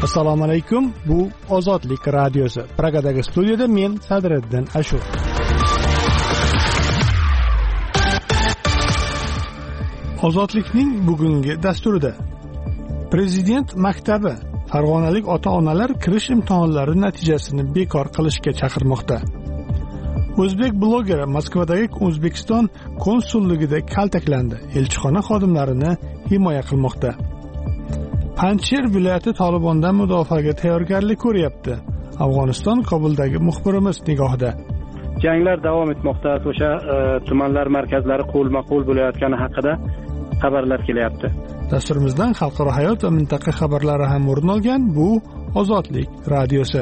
Assalomu alaykum. Bu Ozodlik radiosi. Pragadagi studiyada men Sadriddin Ashur. Ozodlikning bugungi dasturida Prezident maktabi farg'onalik ota-onalar kirish imtihonlari natijasini bekor qilishga chaqirmoqda. O'zbek blogeri Moskvadagi O'zbekiston konsulligida kaltaklandi. Elchixona xodimlarini himoya qilmoqda. Panjshir viloyati Tolibondan mudofaaga tayyorgarlik ko'ryapti. Afg'oniston Kobuldagi muxbirimiz nigohida. Janglar davom etmoqda. O'sha tumanlar markazlari qo'lma-qo'l bo'layotgani haqida xabarlar kelyapti. Dasturimizdan xalqaro hayot va mintaqa xabarlari ham o'rin olgan. Bu Ozodlik radiosi.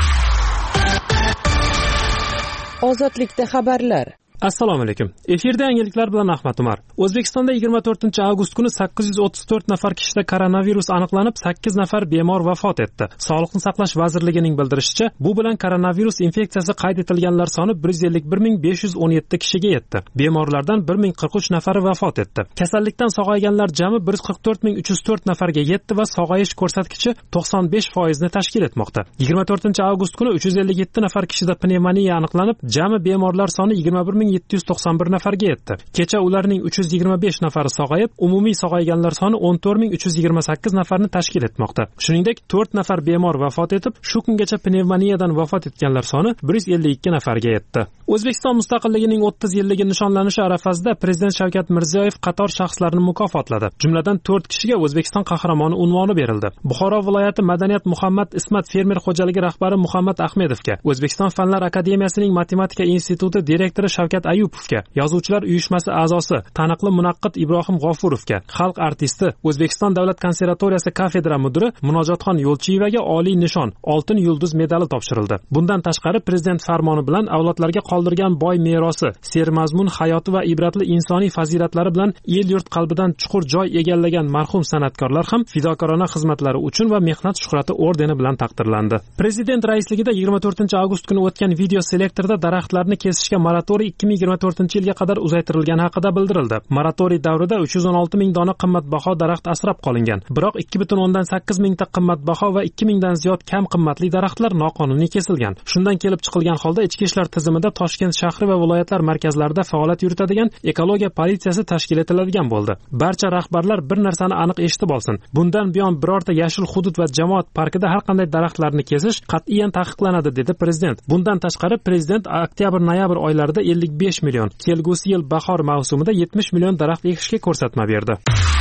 Ozodlikda xabarlar. Assalomu alaykum. Efirda yangiliklar bilan Ahmad Umar. O'zbekistonda 24-avgust kuni 834 nafar kishida koronavirus aniqlanib, 8 nafar bemor vafot etdi. Sog'liqni saqlash vazirligining bildirishicha, bu bilan koronavirus infeksiyasi qayd etilganlar soni 151.517 kishiga yetdi. Bemorlardan 1043 nafari vafot etdi. Kasallikdan sog'ayganlar jami 144.304 nafarga yetdi va sog'ayish ko'rsatkichi 95% ni tashkil etmoqda. 24-avgust kuni 357 nafar kishida pnevmoniya aniqlanib, jami bemorlar soni 21.791 nafarga yetdi. Kecha ularning 325 nafari sog'ayib, umumiy sog'ayganlar soni 14.328 nafarni tashkil etmoqda. Shuningdek, 4 nafar bemor vafot etib, shu kungacha pnevmoniyadan vafot etganlar soni 152 nafarga yetdi. O'zbekiston mustaqilligining 30 yilligi nishonlanishi arafasida Prezident Shavkat Mirziyoyev qator shaxslarni mukofotladi. Jumladan 4 kishiga O'zbekiston qahramoni unvoni berildi. Buxoro viloyati Madaniyat Muhammad Ismat fermer xo'jaligi rahbari Muhammad Ahmedovga, O'zbekiston Fanlar akademiyasining matematika instituti direktori Shavkat Ayupovga, Yozuvchilar uyushmasi a'zosi taniqli munaqqid Ibrohim G'ofurovga, xalq artisti, O'zbekiston davlat konservatoriyasi kafedra mudiri Munojotxon Yo'lchiyevaga oliy nishon, oltin yulduz medali topshirildi. Bundan tashqari Prezident farmoni bilan avlodlarga qoldirgan boy merosi, sermazmun hayoti va ibratli insoniy fazilatlari bilan el-yurt qalbidan chuqur joy egallagan marhum san'atkorlar ham fidokorona xizmatlari uchun va mehnat shuhrati ordeni bilan taqdirlandi. Prezident raisligida 24-avgust kuni o'tgan video selektorda daraxtlarni kesishga moratoriy 2024-yilga qadar uzaytirilgani haqida bildirildi. Moratoriy davrida 316 ming dona qimmatbaho daraxt asrab qolingan. Biroq 2.8 mingta qimmatbaho va 2000 dan ziyod kam qimmatli daraxtlar noqonuniy kesilgan. Shundan kelib chiqilgan holda ichki ishlar tizimida Toshkent shahri va viloyatlar markazlarida faoliyat yuritadigan ekologiya politsiyasi tashkil etiladigan bo'ldi. Barcha rahbarlar bir narsani aniq eshitib olsin. Bundan buyon birorta yashil hudud va jamoat parkida har qanday daraxtlarni kesish qat'iyan taqiqlanadi, dedi prezident. Bundan tashqari prezident oktyabr-noyabr oylarida 55 million, kelgusi yil bahor mavsumida 70 million daraxt ekishga ko'rsatma berdi.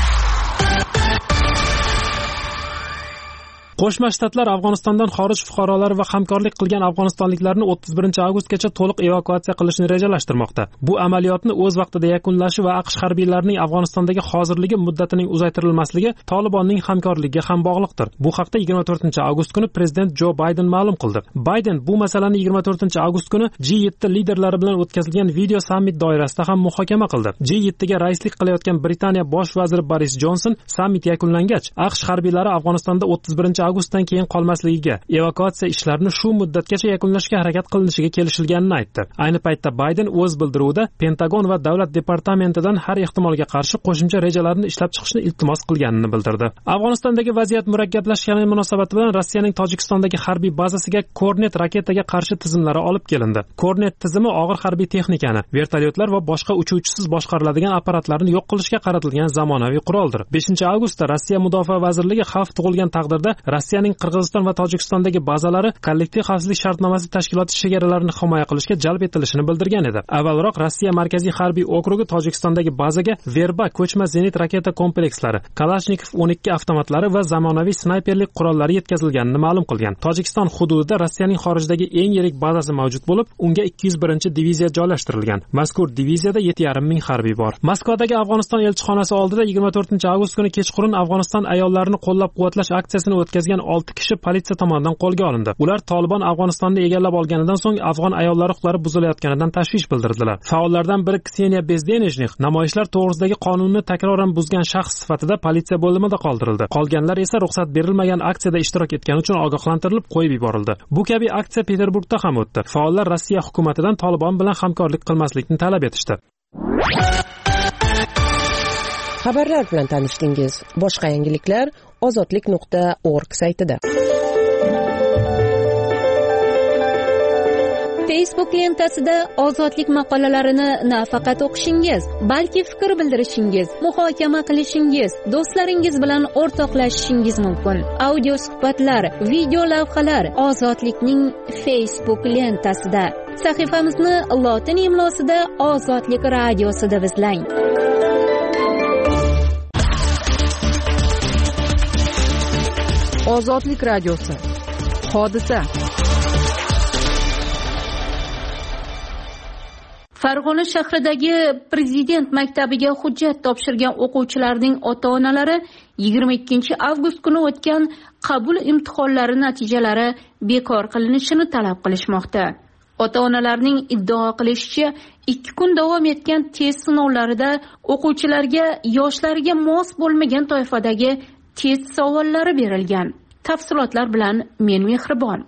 Qo'shma Shtatlar Afg'onistondan xorij fuqarolari va hamkorlik qilgan afg'onistonliklarni 31-avgustgacha to'liq evakuatsiya qilishni rejalashtirmoqda. Bu amaliyotni o'z vaqtida yakunlashi va AQSh harbiylarining Afg'onistondagi hozirligi muddatining uzaytirilmasligi Tolibonning hamkorligiga ham bog'liqdir. Bu haqda 24-avgust kuni prezident Jo Bayden ma'lum qildi. Bayden bu masalani 24-avgust kuni G7 liderlari bilan o'tkazilgan video sammit doirasida ham muhokama qildi. G7 ga raislik qilayotgan Britaniya bosh vaziri Boris Jonson sammit yakunlangach, AQSh harbiylari Afg'onistonda 31-avgustdan keyin qolmasligiga, evakuatsiya ishlarini shu muddatgacha yakunlashga harakat qilinishiga kelishilganini aytdi. Ayni paytda Bayden o'z bildiruvida Pentagon va davlat departamentidan har ehtimolga qarshi qo'shimcha rejalarni ishlab chiqishni iltimos qilganini bildirdi. Afg'onistondagi vaziyat murakkablashgani munosabati bilan Rossiyaning Tojikistondagi harbiy bazasiga Kornet raketaga qarshi tizimlari olib kelindi. Kornet tizimi og'ir harbiy texnikani, vertolyotlar va boshqa uchuvchisiz boshqariladigan apparatlarni yo'q qilishga qaratilgan zamonaviy quroldir. 5-avgustda Rossiya Mudofaa vazirligi xavf tug'ilgan taqdirda Rossiyaning Qirg'iziston va Tojikistondagi bazalari kollektiv xavfsizlik shartnomasi tashkiloti chegaralarini himoya qilishga jalb etilishini bildirgan edi. Avvalroq Rossiya Markaziy harbiy okrugi Tojikistondagi bazaga Verba ko'chma zenit raketa komplekslari, Kalashnikov 12 avtomatlari va zamonaviy snayperlik qurollari yetkazilganini ma'lum qilgan. Tojikiston hududida Rossiyaning xorijdagi eng yirik bazasi mavjud bo'lib, unga 201-diviziya joylashtirilgan. Mazkur diviziyada 7,5 ming harbiy bor. Moskvadagi Afg'oniston elchixonasi oldida 24-avgust kuni kechqurun Afg'oniston ayollarini qo'llab-quvvatlash aksiyasini o'tkazgan 6 kishi politsiya tomonidan qo'lga olindi. Ular Tolibon Afg'onistonni egallab olganidan so'ng afg'on ayollari huquqlari buzilayotganidan tashvish bildirdilar. Faollardan biri Kseniya Bezdenejnik namoyishlar to'g'risidagi qonunni takroran buzgan shaxs sifatida politsiya bo'limida qoldirildi. Qolganlar esa ruxsat berilmagan aksiyada ishtirok etgani uchun ogohlantirilib qo'yib yuborildi. Bu kabi aksiya Peterburgda ham o'tdi. Faollar Rossiya hukumatidan Tolibon bilan hamkorlik qilmaslikni talab etishdi. Xabarlar bilan tanishdingiz. Boshqa yangiliklar ozodlik.org saytida. Facebook lentasida ozodlik maqolalarini nafaqat o'qishingiz, balki fikr bildirishingiz, muhokama qilishingiz, do'stlaringiz bilan o'rtoqlashishingiz mumkin. Audio suhbatlar, video lavhalar ozodlikning Facebook lentasida. Sahifamizni lotin imlosida Ozodlik radiosi deb izlang. Ozodlik radiosi. Hodisa. Farg'ona shahridagi Prezident maktabiga hujjat topshirgan o'quvchilarning ota-onalari 22-avgust kuni o'tgan qabul imtihonlari natijalari bekor qilinishini talab qilishmoqda. Ota-onalarning iddao qilishicha, 2 kun davom etgan test sinovlarida o'quvchilarga yoshlariga mos bo'lmagan toifadagi test savollari berilgan. Tafsilotlar bilan men Mehribon.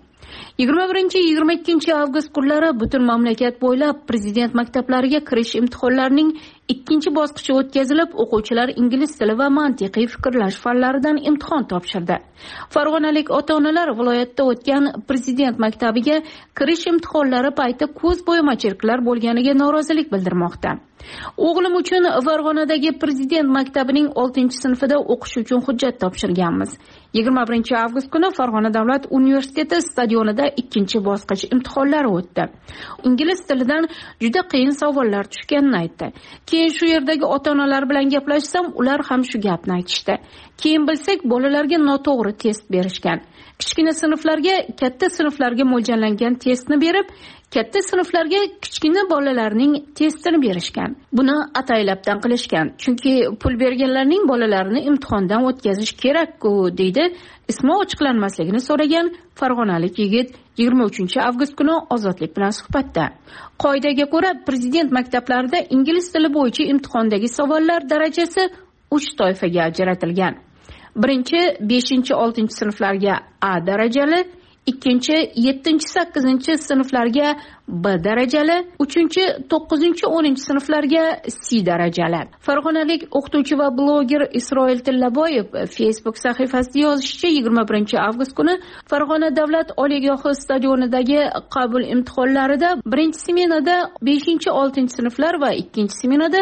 21-22 kunlari butun mamlakat bo'ylab Prezident maktablariga kirish imtihonlarining ikkinchi bosqichi o'tkazilib, o'quvchilar ingliz tili va mantiqiy fikrlash fanlaridan imtihon topshirdi. Farg'onalik ota-onalar viloyatda o'tgan Prezident maktabiga kirish imtihonlari payti ko'z bo'yamachiliklar bo'lganiga norozilik bildirmoqda. O'g'lim uchun Farg'onadagi Prezident maktabining 6-sinfida o'qish uchun hujjat topshirganmiz. 21-avgust kuni Farg'ona davlat universiteti stadionida ikkinchi bosqich imtihonlari o'tdi. Ingliz tilidan juda qiyin savollar tushganini aytdi. Keyin shu yerdagi ota-onalar bilan gaplashsam, ular ham shu gapni aytishdi. Keyin bilsak, bolalarga noto'g'ri test berishgan. Kichkina sinflarga katta sinflarga mo'ljallangan testni berib, katta sinflarga kichkina bolalarning testini berishgan. Buni ataylabdan qilishgan. Chunki pul berganlarning bolalarini imtihondan o'tkazish kerak-ku, deydi ismi ochiqlanmasligini so'ragan farg'onalik yigit 23-avgust kuni Ozodlik bilan suhbatda. Qoidaga ko'ra, Prezident maktablarida ingliz tili bo'yicha imtihondagi savollar darajasi 3 toifaga ajratilgan. Birinchi 5-6 sinflarga A darajali, ikkinchi 7-8 sinflarga B darajali, uchinchi 9-10 sinflarga C darajali. Farg'onalik o'qituvchi va bloger Isroil Tillaboyev Facebook sahifasida yozishicha, 21-avgust kuni Farg'ona davlat oliygohi stadionidagi qabul imtihonlarida birinchi smenada 5-6 sinflar va ikkinchi smenada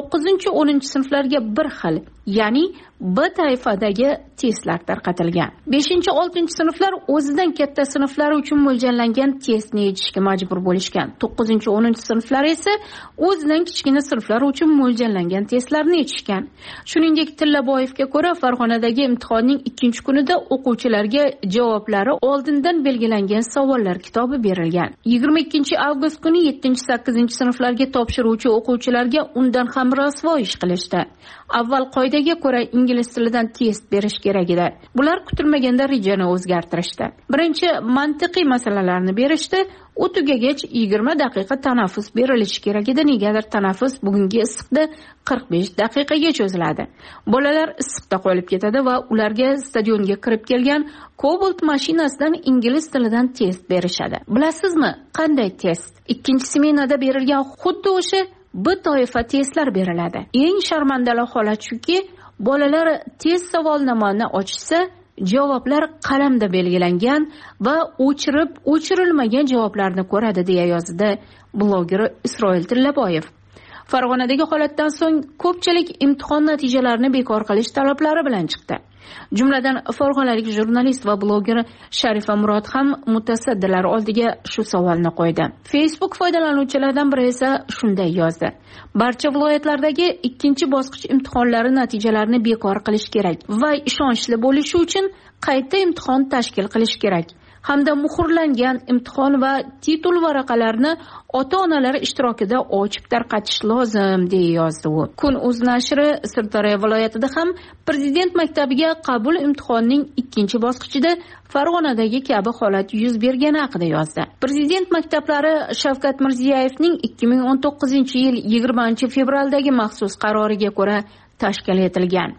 9-10 sinflarga bir xil, ya'ni B toifadagi testlar tarqatilgan. 5-6 sinflar o'zidan katta sinflar uchun mo'ljallangan testni yechishga majbur bo'lishgan. 9-10 sinflar esa o'zidan kichkina sinflar uchun mo'ljallangan testlarni yechishgan. Shuningdek, Tillaboyevga ko'ra, Farg'onadagi imtihonning ikkinchi kunida o'quvchilarga javoblari oldindan belgilangan savollar kitobi berilgan. 22-avgust kuni 7-8 sinflarga topshiruvchi o'quvchilarga undan ham rasvo ish qilishdi. Avval qoidaga ko'ra ingliz tilidan test berish kerak edi. Bular kutilmaganda rejani o'zgartirishdi. Birinchi mantiqiy masalalarni berishdi. U tugagach 20 daqiqa tanaffus berilishi kerak edi. Negadir tanaffus bugungi issiqda 45 daqiqaga cho'ziladi. Bolalar issiqda qolib ketadi va ularga stadionga kirib kelgan Cobalt mashinasidan ingliz tilidan test berishadi. Bilasizmi, qanday test? Ikkinchi smenada berilgan xuddi o'sha B toifa testlar beriladi. Eng sharmandali holat shuki, bolalar test savolnomani ochsa, javoblar qalamda belgilangan va o'chirilmagan javoblarni ko'radi, deya yozdi bloger Isroil Tillaboyev. Farg'onadagi holatdan so'ng ko'pchilik imtihon natijalarini bekor qilish talablari bilan chiqdi. Jumladan farg'onalik jurnalist va bloger Sharifa Murod ham mutasaddilar oldiga shu savolni qo'ydi. Facebook foydalanuvchilaridan biri esa shunday yozdi: barcha viloyatlardagi ikkinchi bosqich imtihonlari natijalarini bekor qilish kerak va ishonchli bo'lishi uchun qayta imtihon tashkil qilish kerak. Hamda muhrlangan imtihon va titul varaqalarini ota-onalar ishtirokida ochib tarqatish lozim, deya yozdi u. Kun.uz nashri Sirdaryo viloyatida ham Prezident maktabiga qabul imtihonining ikkinchi bosqichida Farg'onadagi kabi holat yuz bergani haqida yozdi. Prezident maktablari Shavkat Mirziyoyevning 2019-yil 20-fevraldagi maxsus qaroriga ko'ra tashkil etilgan.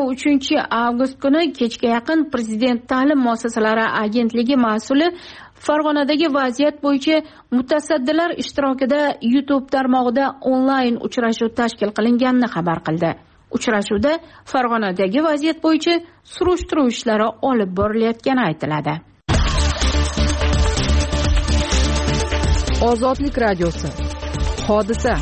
23-avgust kuni kechga yaqin Prezident ta'lim muassasalari agentligi mas'uli Farg'onadagi vaziyat bo'yicha mutasaddilar ishtirokida YouTube tarmog'ida onlayn uchrashuv tashkil qilinganini xabar qildi. Uchrashuvda Farg'onadagi vaziyat bo'yicha surishtiruv ishlari olib borilayotgani aytiladi. Ozodlik radiosi. Hodisa.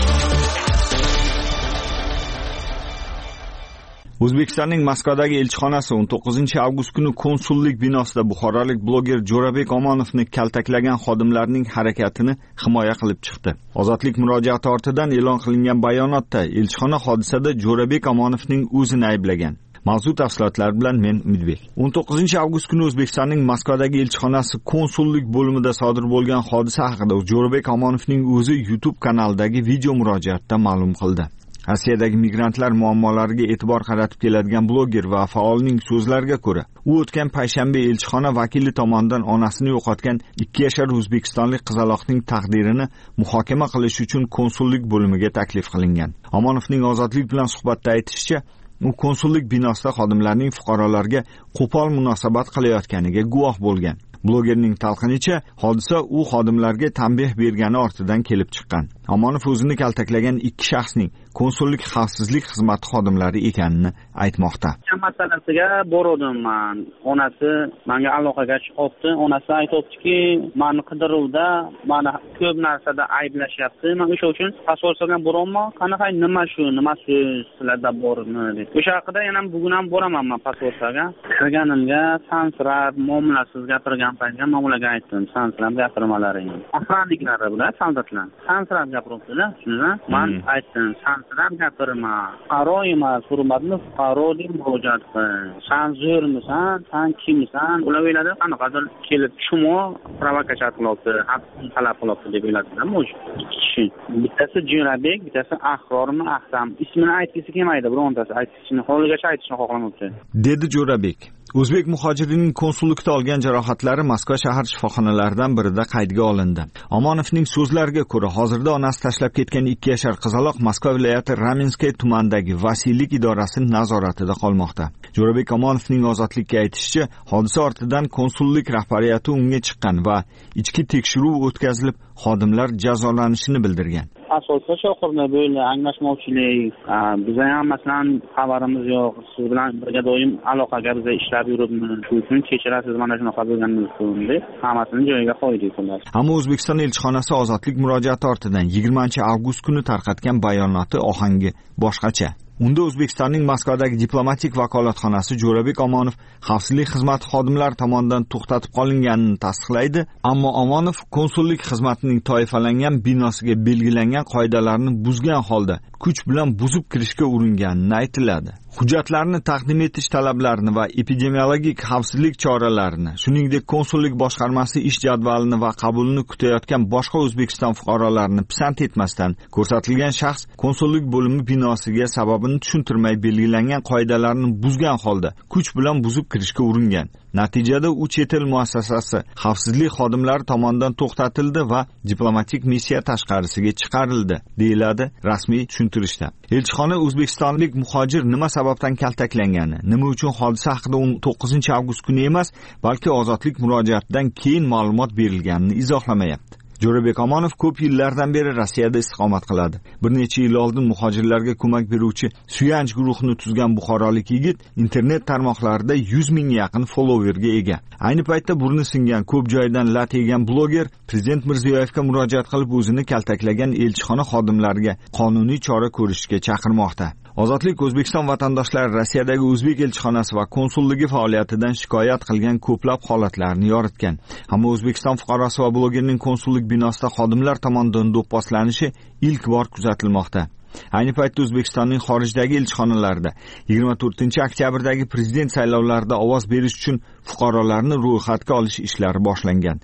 O'zbekistonning Moskvadagi elchixonasi 19-avgust kuni konsullik binosida buxorolik bloger Jo'rabek Omonovni kaltaklagan xodimlarning harakatini himoya qilib chiqdi. Ozodlik murojaati ortidan e'lon qilingan bayonotda elchixona hodisada Jo'rabek Omonovning o'zini ayblagan. Mavzu tafsilotlar bilan men Umidbek. 19-avgust kuni O'zbekistonning Moskvadagi elchixonasi konsullik bo'limida sodir bo'lgan hodisa haqida Jo'rabek Omonovning o'zi YouTube kanalidagi video murojaatda ma'lum qildi. Rossiyadagi migrantlar muammolariga e'tibor qaratib keladigan bloger va faolning so'zlariga ko'ra, u o'tgan payshanba elchixona vakili tomonidan onasini yo'qotgan 2 yashar o'zbekistonlik qizaloqning taqdirini muhokama qilish uchun konsullik bo'limiga taklif qilingan. Omonovning Ozodlik bilan suhbatda aytishicha, u konsullik binosida xodimlarning fuqarolarga qo'pol munosabat qilayotganiga guvoh bo'lgan. Blogerning talqinicha, hodisa u xodimlarga tanbeh bergani ortidan kelib chiqqan. Omonov o'zini kaltaklagan 2 shaxsning konsullik xavfsizlik xizmati xodimlari ekanini aytmoqda. Masalasiga bordim men. Onasi menga aloqaga chiqibdi. Onasi aytibdiki, meni qidiruvda, meni ko'p narsada ayblashyapti. Men o'sha uchun pasportga borolmam. Qanaqa nima so'z sizlarda bormi deb. O'sha haqida yana bugun ham boraman men pasportga. Kirganimga sansirab, muomalasiz gapirgan paytga muomalaga aytdim. Sansirab gapirmalaring. Afrandiklari bilan soldatlar. Sansirab gapiribdilar. Shuni men aytdim. Sansirab gapirma. Fuqaro emas, hurmatli fuqaro deb murojaat qil. Sen zo'rmisan, sen kimsan? Ular o'yladi, qanaqadir kelib chumo provokatsiya qilibdi, haqqini talab qilibdi deb o'yladilar. Ikki kishi. Bittasi Jo'rabek, bittasi Ahrormi, Ahsam. Ismini aytgisi kelmaydi, birontasi aytishini, holigacha aytishni xohlamoqda. Dedi Jo'rabek. O'zbek muhojirining konsullikda olgan jarohatlari Moskva shahar shifoxonalaridan birida qaydga olindi. Omonovning so'zlariga ko'ra, hozirda onasi tashlab ketgan 2 yashar qizaloq Moskva viloyati Ramenskoye tumanidagi vasiylik idorasi nazoratida qolmoqda. Jo'rabek Omonovning Ozodlikka aytishicha, hodisa ortidan konsullik rahbariyati unga chiqqan va ichki tekshiruv o'tkazilib, xodimlar jazolanishini bildirgan. Asosda shoqirda bo'ldi, anglashmovchilik, bizga ham masalan xabarimiz yo'q, siz bilan birga doim aloqaga biz ishlab yuribmiz. Shu uchun kechirasiz, mana shunaqa bo'lganimiz uchun deb hammasini joyiga qo'ydik ular. Ammo O'zbekiston elchixonasi Ozodlik murojaati ortidan 20-avgust kuni tarqatgan bayonoti ohangi boshqacha. Unda O'zbekistonning Moskvadagi diplomatik vakolatxonasi Jo'rabek Omonov xavfsizlik xizmati xodimlari tomonidan to'xtatib qolinganini tasdiqlaydi, ammo Omonov konsullik xizmatining toifalangan binosiga belgilangan qoidalarni buzgan holda kuch bilan buzib kirishga uringanini aytiladi. Hujjatlarni taqdim etish talablarini va epidemiologik xavfsizlik choralarini, shuningdek konsullik boshqarmasi ish jadvalini va qabulini kutayotgan boshqa O'zbekiston fuqarolarini pisand etmasdan ko'rsatilgan shaxs konsullik bo'limi binosiga sababini tushuntirmay belgilangan qoidalarni buzgan holda kuch bilan buzib kirishga uringan. Natijada u chet el muassasasi xavfsizlik xodimlari tomonidan to'xtatildi va diplomatik missiya tashqarisiga chiqarildi, deyiladi rasmiy tushuntirishda. Elchixona o'zbekistonlik muhojir nima sababdan kaltaklangani, nima uchun hodisa haqida 19-avgust kuni emas, balki Ozodlik murojaatidan keyin ma'lumot berilganini izohlamayapti. Jo'rabek Omonov ko'p yillardan beri Rossiyada istiqomat qiladi. Bir necha yil oldin muhojirlarga ko'mak beruvchi Suyanch guruhini tuzgan buxorolik yigit internet tarmoqlarida 100 mingga yaqin followerga ega. Ayni paytda burni singan, ko'p joydan lat yegan bloger Prezident Mirziyoyevga murojaat qilib o'zini kaltaklagan elchixona xodimlariga qonuniy chora ko'rishga chaqirmoqda. Ozodlik O'zbekiston vatandoshlari Rossiyadagi o'zbek elchixonasi va konsulligi faoliyatidan shikoyat qilgan ko'plab holatlarni yoritgan. Ammo O'zbekiston fuqarosi va blogerning konsullik binosida xodimlar tomonidan do'pposlanishi ilk bor kuzatilmoqda. Ayni paytda O'zbekistonning xorijdagi elchixonalarida 24-oktyabrdagi prezident saylovlarida ovoz berish uchun fuqarolarni ro'yxatga olish ishlari boshlangan.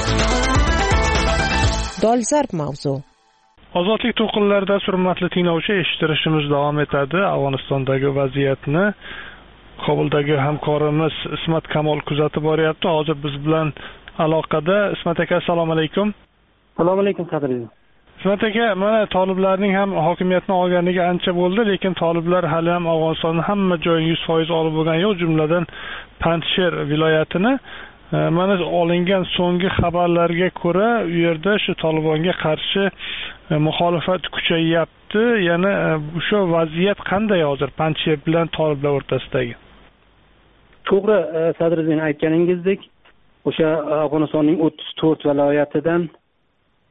Dolzarb mavzu. Ozodlik to'lqinlarida hurmatli tinglovchi, eshittirishimiz davom etadi. Afg'onistondagi vaziyatni Kobuldagi hamkorimiz Ismat Kamol kuzatib boryapti. Hozir biz bilan aloqada. Ismat aka, assalomu alaykum. Assalomu alaykum qadrli. Ismat aka, mana toliblarning ham hokimiyatni olganiga ancha bo'ldi, lekin toliblar hali ham Afg'onistonning hamma joyini 100% olib bo'lgani yo'q, jumladan Panjsher viloyatini. Mana olingan so'nggi xabarlarga ko'ra, u yerda shu Tolibonga qarshi muxolifat kuchayyapti. Yana o'sha vaziyat qanday hozir Panjsher bilan toliblar o'rtasidagi? To'g'ri, Sadriddin aytganingizdek, o'sha Afg'onistonning 34 viloyatidan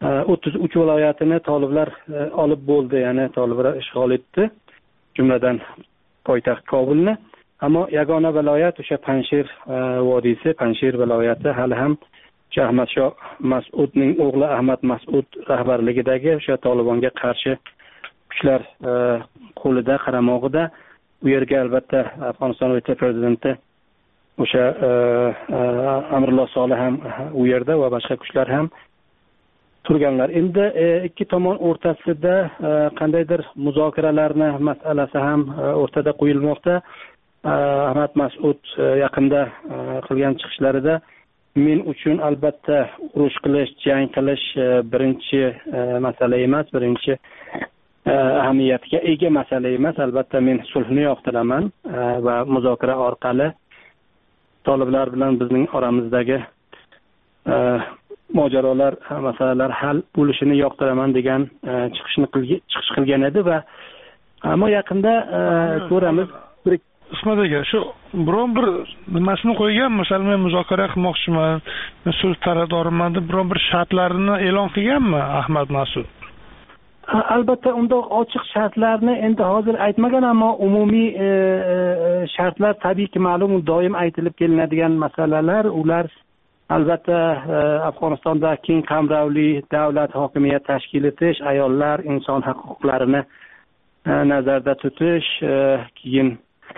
33 viloyatini toliblar olib bo'ldi, ya'ni toliblar ishg'ol etdi, jumladan poytaxt Kobulni. Ammo yagona viloyat o'sha Panjshir vodiysi, Panjshir viloyati hali ham o'sha Ahmad Shoh Mas'udning o'g'li Ahmad Mas'ud rahbarligidagi o'sha Tolibonga qarshi kuchlar qo'lida, qaramog'ida. Bu yerga albatta Afg'oniston vitse-prezidenti o'sha Amrulloh Solih ham u yerda va boshqa kuchlar ham turganlar. Endi ikki tomon o'rtasida qandaydir muzokaralarni masalasi ham o'rtada qo'yilmoqda. Ahmad Mas'ud yaqinda qilgan chiqishlarida men uchun albatta urush qilish, jang qilish birinchi masala emas, birinchi ahamiyatga ega masala emas. Albatta men sulhni yoqtiraman va muzokara orqali toliblar bilan bizning oramizdagi mojarolar, masalalar hal bo'lishini yoqtiraman degan chiqish qilgan edi va ammo yaqinda ko'ramiz. Ismat aka, shu biron bir nimasini qo'ygan, masalan men muzokara qilmoqchiman, men sulh tarafdoriman deb biron bir shartlarini e'lon qilganmi Ahmad Mas'ud? Albatta unda ochiq shartlarni endi hozir aytmagan, ammo umumiy shartlar tabiiyki ma'lum, doim aytilib kelinadigan masalalar. Ular albatta Afg'onistonda keng qamrovli davlat hokimiyat tashkil etish, ayollar inson huquqlarini nazarda tutish, keyin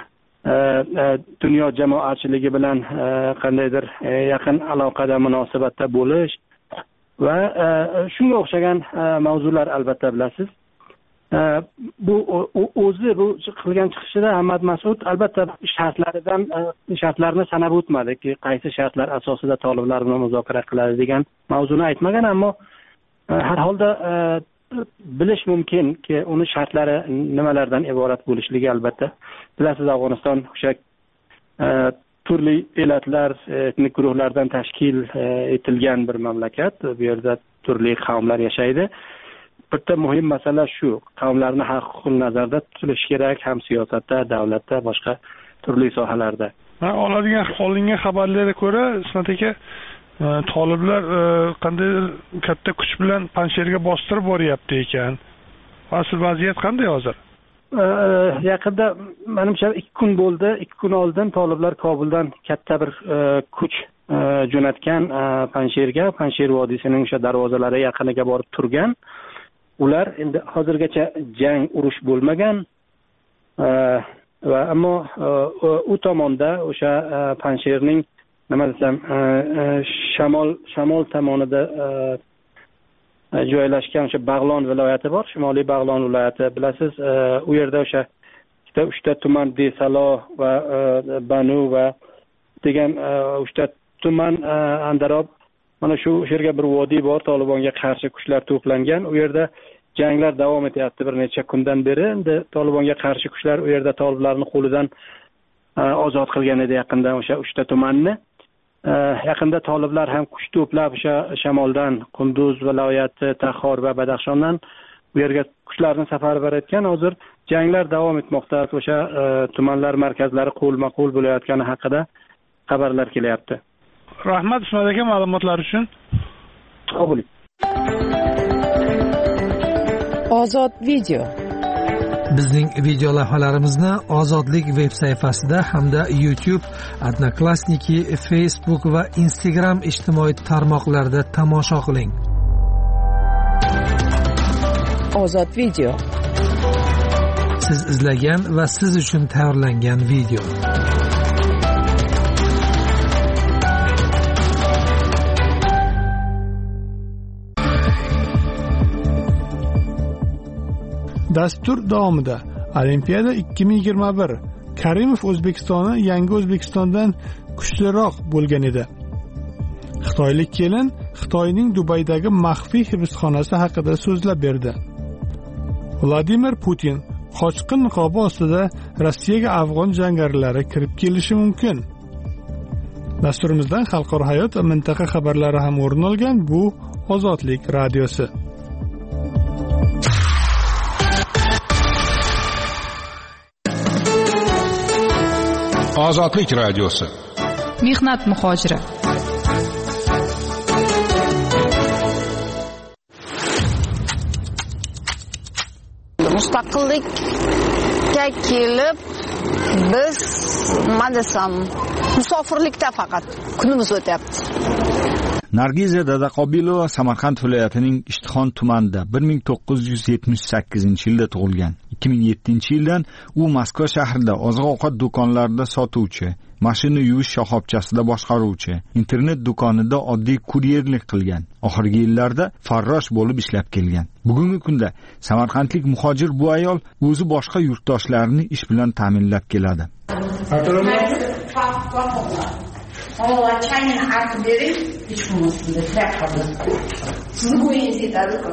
dunyo jamoatchiligi bilan qandaydir yaqin aloqada, munosabatda bo'lish va shunga o'xshagan mavzular albatta bilasiz. Bu o'zi bu qilgan chiqishida Ahmad Mas'ud albatta shartlarni sanab o'tmadiki, qaysi shartlar asosida toliblar bilan muzokara qiladi degan mavzuni aytmagan, ammo har holda bilish mumkinki uni shartlari nimalardan iborat bo'lishligi albatta. Bilasiz, Afg'oniston o'sha turli elatlar, etnik guruhlardan tashkil etilgan bir mamlakat. Bu yerda turli qavmlar yashaydi. Bitta muhim masala shu, qavmlarni huquqini nazarda tutilishi kerak, ham siyosatda, davlatda, boshqa turli sohalarda. Olingan xabarlarga ko'ra, Ismat aka, toliblar qanday katta kuch bilan Panjshirga bostirib boryapti ekan. Asl vaziyat qanday hozir? Yaqinda menimcha 2 kun bo'ldi. 2 kun oldin toliblar Kobuldan katta bir kuch jo'natgan Panjshirga, Panjshir vodiysining o'sha darvozalari yaqiniga borib turgan. Ular endi hozirgacha jang, urush bo'lmagan va ammo u tomonda o'sha Panjshirning nima desam, shamol tomonida joylashgan o'sha Bag'lon viloyati bor, Shimoliy Bag'lon viloyati. Bilasiz, u yerda o'sha 3 ta tuman, Desalo va Banu va degan 3 ta tuman, Andarob, mana shu yerga bir vodiy bor, Tolibonga qarshi kuchlar to'plangan. U yerda janglar davom etyapti bir necha kundan beri. Endi Tolibonga qarshi kuchlar u yerda toliblarning qo'lidan ozod qilgan edi yaqinda o'sha 3 ta tumanni. Yaqinda toliblar ham kuch to'plab o'sha shamoldan, Qunduz viloyati, Taxor va Badaxshondan bu yerga kuchlarni safarbar etgan. Hozir janglar davom etmoqda. O'sha tumanlar markazlari qo'lma-qo'l bo'layotgani haqida xabarlar kelyapti. Rahmat Ismat aka ma'lumotlar uchun. Sog' bo'ling. Ozod video. Bizning video lavhalarimizni Ozodlik veb sayfasida hamda YouTube, Odnoklassniki, Facebook va Instagram ijtimoiy tarmoqlarida tomosha qiling. Ozod video. Siz izlagan va siz uchun tayyorlangan video. Dastur davomida Olimpiada 2021 Karimov O'zbekistoni yangi O'zbekistondan kuchliroq bo'lgan edi. Xitoylik kelin Xitoyning Dubaydagi maxfiy hibsxonasi haqida so'zlab berdi. Vladimir Putin qochqin niqobi ostida Rossiyaga afg'on jangarilar kirib kelishi mumkin. Dasturimizdan xalqaro hayot va mintaqa xabarlari ham o'rin olgan. Bu Ozodlik radiosi. Ozodlik radiosi. Mehnat muhojiri. Mustaqillikka kelib biz nima desam, musofirlikda faqat kunimiz o'tyapti. Nargiza Dadaqobilova Samarqand viloyatining Ishtixon tumanida 1978-yilda tug'ilgan. 2007-yildan u Moskva shahrida oziq-ovqat do'konlarida sotuvchi, mashina yuvish shoxobchasida boshqaruvchi, internet do'konida oddiy kuryerlik qilgan. Oxirgi yillarda farrosh bo'lib ishlab kelgan. Bugungi kunda samarqandlik muhojir bu ayol o'zi boshqa yurtdoshlarini ish bilan ta'minlab keladi. Чайный арт бери, почему сюда тряпка? Сгуете так.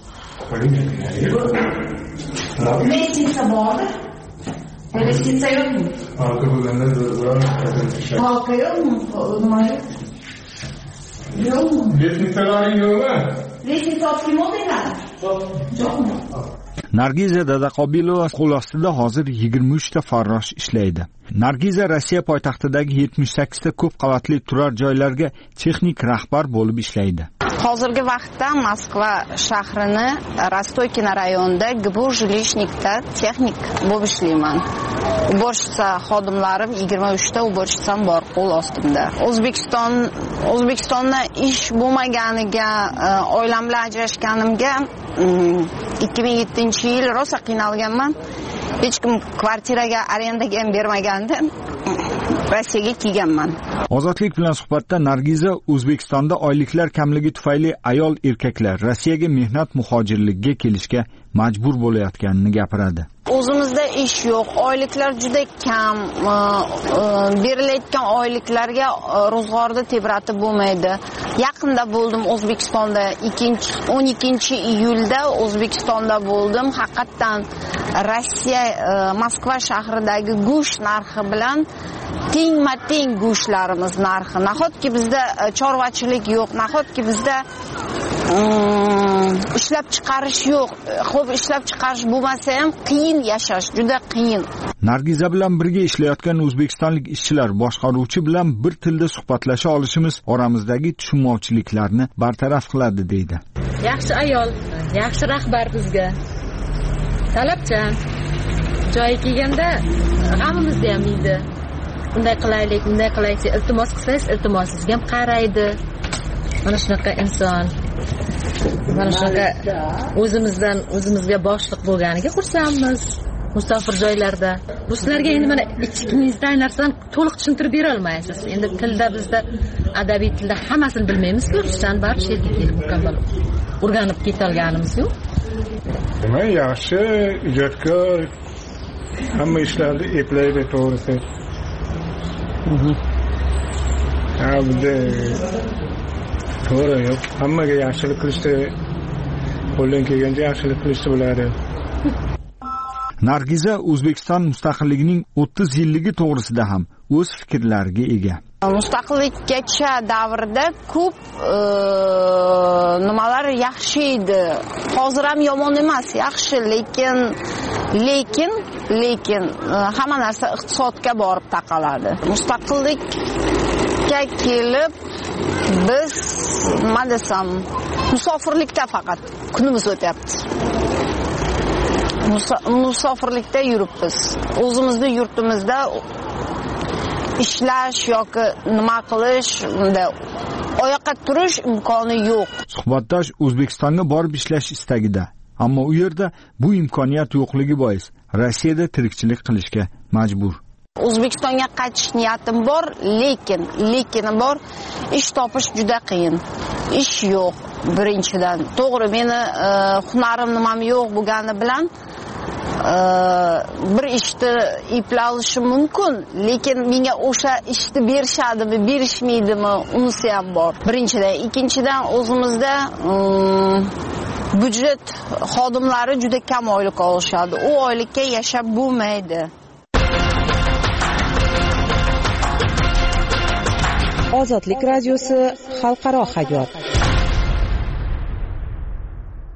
Лестница bordi. Lestnitsa yo'qmi? Halqa bo'lganda halqa yo'qmi? Nima yo'q? Yo'qmi? Lestnitsalar yo'qmi? Lestnitsa olib kelmadinglar? Yo'qmi? Nargiza Dadaqobilova qo'l ostida hozir 23 ta farrosh ishlaydi. Nargiza Rossiya poytaxtidagi 78 ta ko'p qavatli turar joylarga texnik rahbar bo'lib ishlaydi. Hozirgi vaqtda Moskva shahrini Rostoykina rayonida GBU Жилищникda texnik bo'lib ishlayman. Uborichsa xodimlarim 23 ta uborichsam bor qo'l ostimda. O'zbekistonda ish bo'lmaganiga, oilam bilan ajrashganimga 2007-yil rosa qiynalganman. Hech kim kvartiraga arendaga ham bermagandi. Rossiyaga kelganman. Ozodlik bilan suhbatda Nargiza O'zbekistonda oyliklar kamligi tufayli ayol erkaklar Rossiyaga mehnat muhojirligiga kelishga majbur bo'layotganini gapiradi. O'zimizda ish yo'q, oyliklar juda kam, berilayotgan oyliklarga ro'zg'orda tebratib bo'lmaydi. Yaqinda bo'ldim O'zbekistonda, 12-iyulda O'zbekistonda bo'ldim. Haqiqatan Rossiya Moskva shahridagi go'sht narxi bilan teng go'shtlarimiz narxi. Nahotki bizda chorvachilik yo'q, nahotki bizda ishlab chiqarish yo'q. Xo'p, ishlab chiqarish bo'lmasa ham qiyin yashash, juda qiyin. Nargiza bilan birga ishlayotgan o'zbekistonlik ishchilar boshqaruvchi bilan bir tilda suhbatlasha olishimiz oramizdagi tushunmovchiliklarni bartaraf qiladi deydi. Yaxshi ayol, yaxshi rahbar bizga. Talabchan. Joyi kelganda g'amimizni ham yeydi. Bunday qilaylik, iltimos qilsangiz, iltimosingizga ham qaraydi. Mana shunaqa inson. Mana shunaqa o'zimizga boshliq bo'lganiga xursandmiz. Musofir joylarda. Ruslarga endi mana ichingizdan narsadan to'liq tushuntirib bera olmaysiz. Endi tilda bizda adabiy tilda hammasini bilmaymiz-ku. Rusdan bari sherga kelib mukammal o'rganib ketolganimiz yo'q. Demak, yaxshi ijodkor hamma ishlarni eplaydi, to'g'risi. Bunday to'g'ri yo'q. Hammaga yaxshilik qilishda qo'ldan kelgancha yaxshilik qilishni biladi. Nargiza O'zbekiston mustaqilligining 30 yilligi to'g'risida ham o'z fikrlariga ega. Mustaqillikgacha davrida ko'p nimalar yaxshi edi. Hozir ham yomon emas, yaxshi, lekin hamma narsa iqtisodga borib taqaladi. Mustaqillikka kelib biz nima desam, musofirlikda faqat kunimiz o'tyapti. Musofirlikda yuribmiz. O'zimizning yurtimizda ishlash yoki nima qilish, unda oyoqqa turish imkoni yo'q. Suhbatdosh O'zbekistonga borib ishlash istagida, ammo u yerda bu imkoniyat yo'qligi bois Rossiyada tirikchilik qilishga majbur. O'zbekistonga qaytish niyatim bor, lekin bor, ish topish juda qiyin. Ish yo'q birinchidan. To'g'ri, meni hunarim nimam yo'q bo'lgani bilan bir ishni eplalishi mumkin, lekin menga o'sha ishni berishadimi, berishmaydimi, unisi ham bor. Birinchidan, ikkinchidan o'zimizda budjet xodimlari juda kam oylik olishadi. U oylikka yashab bo'lmaydi. Ozodlik radiosi xalqaro hayot.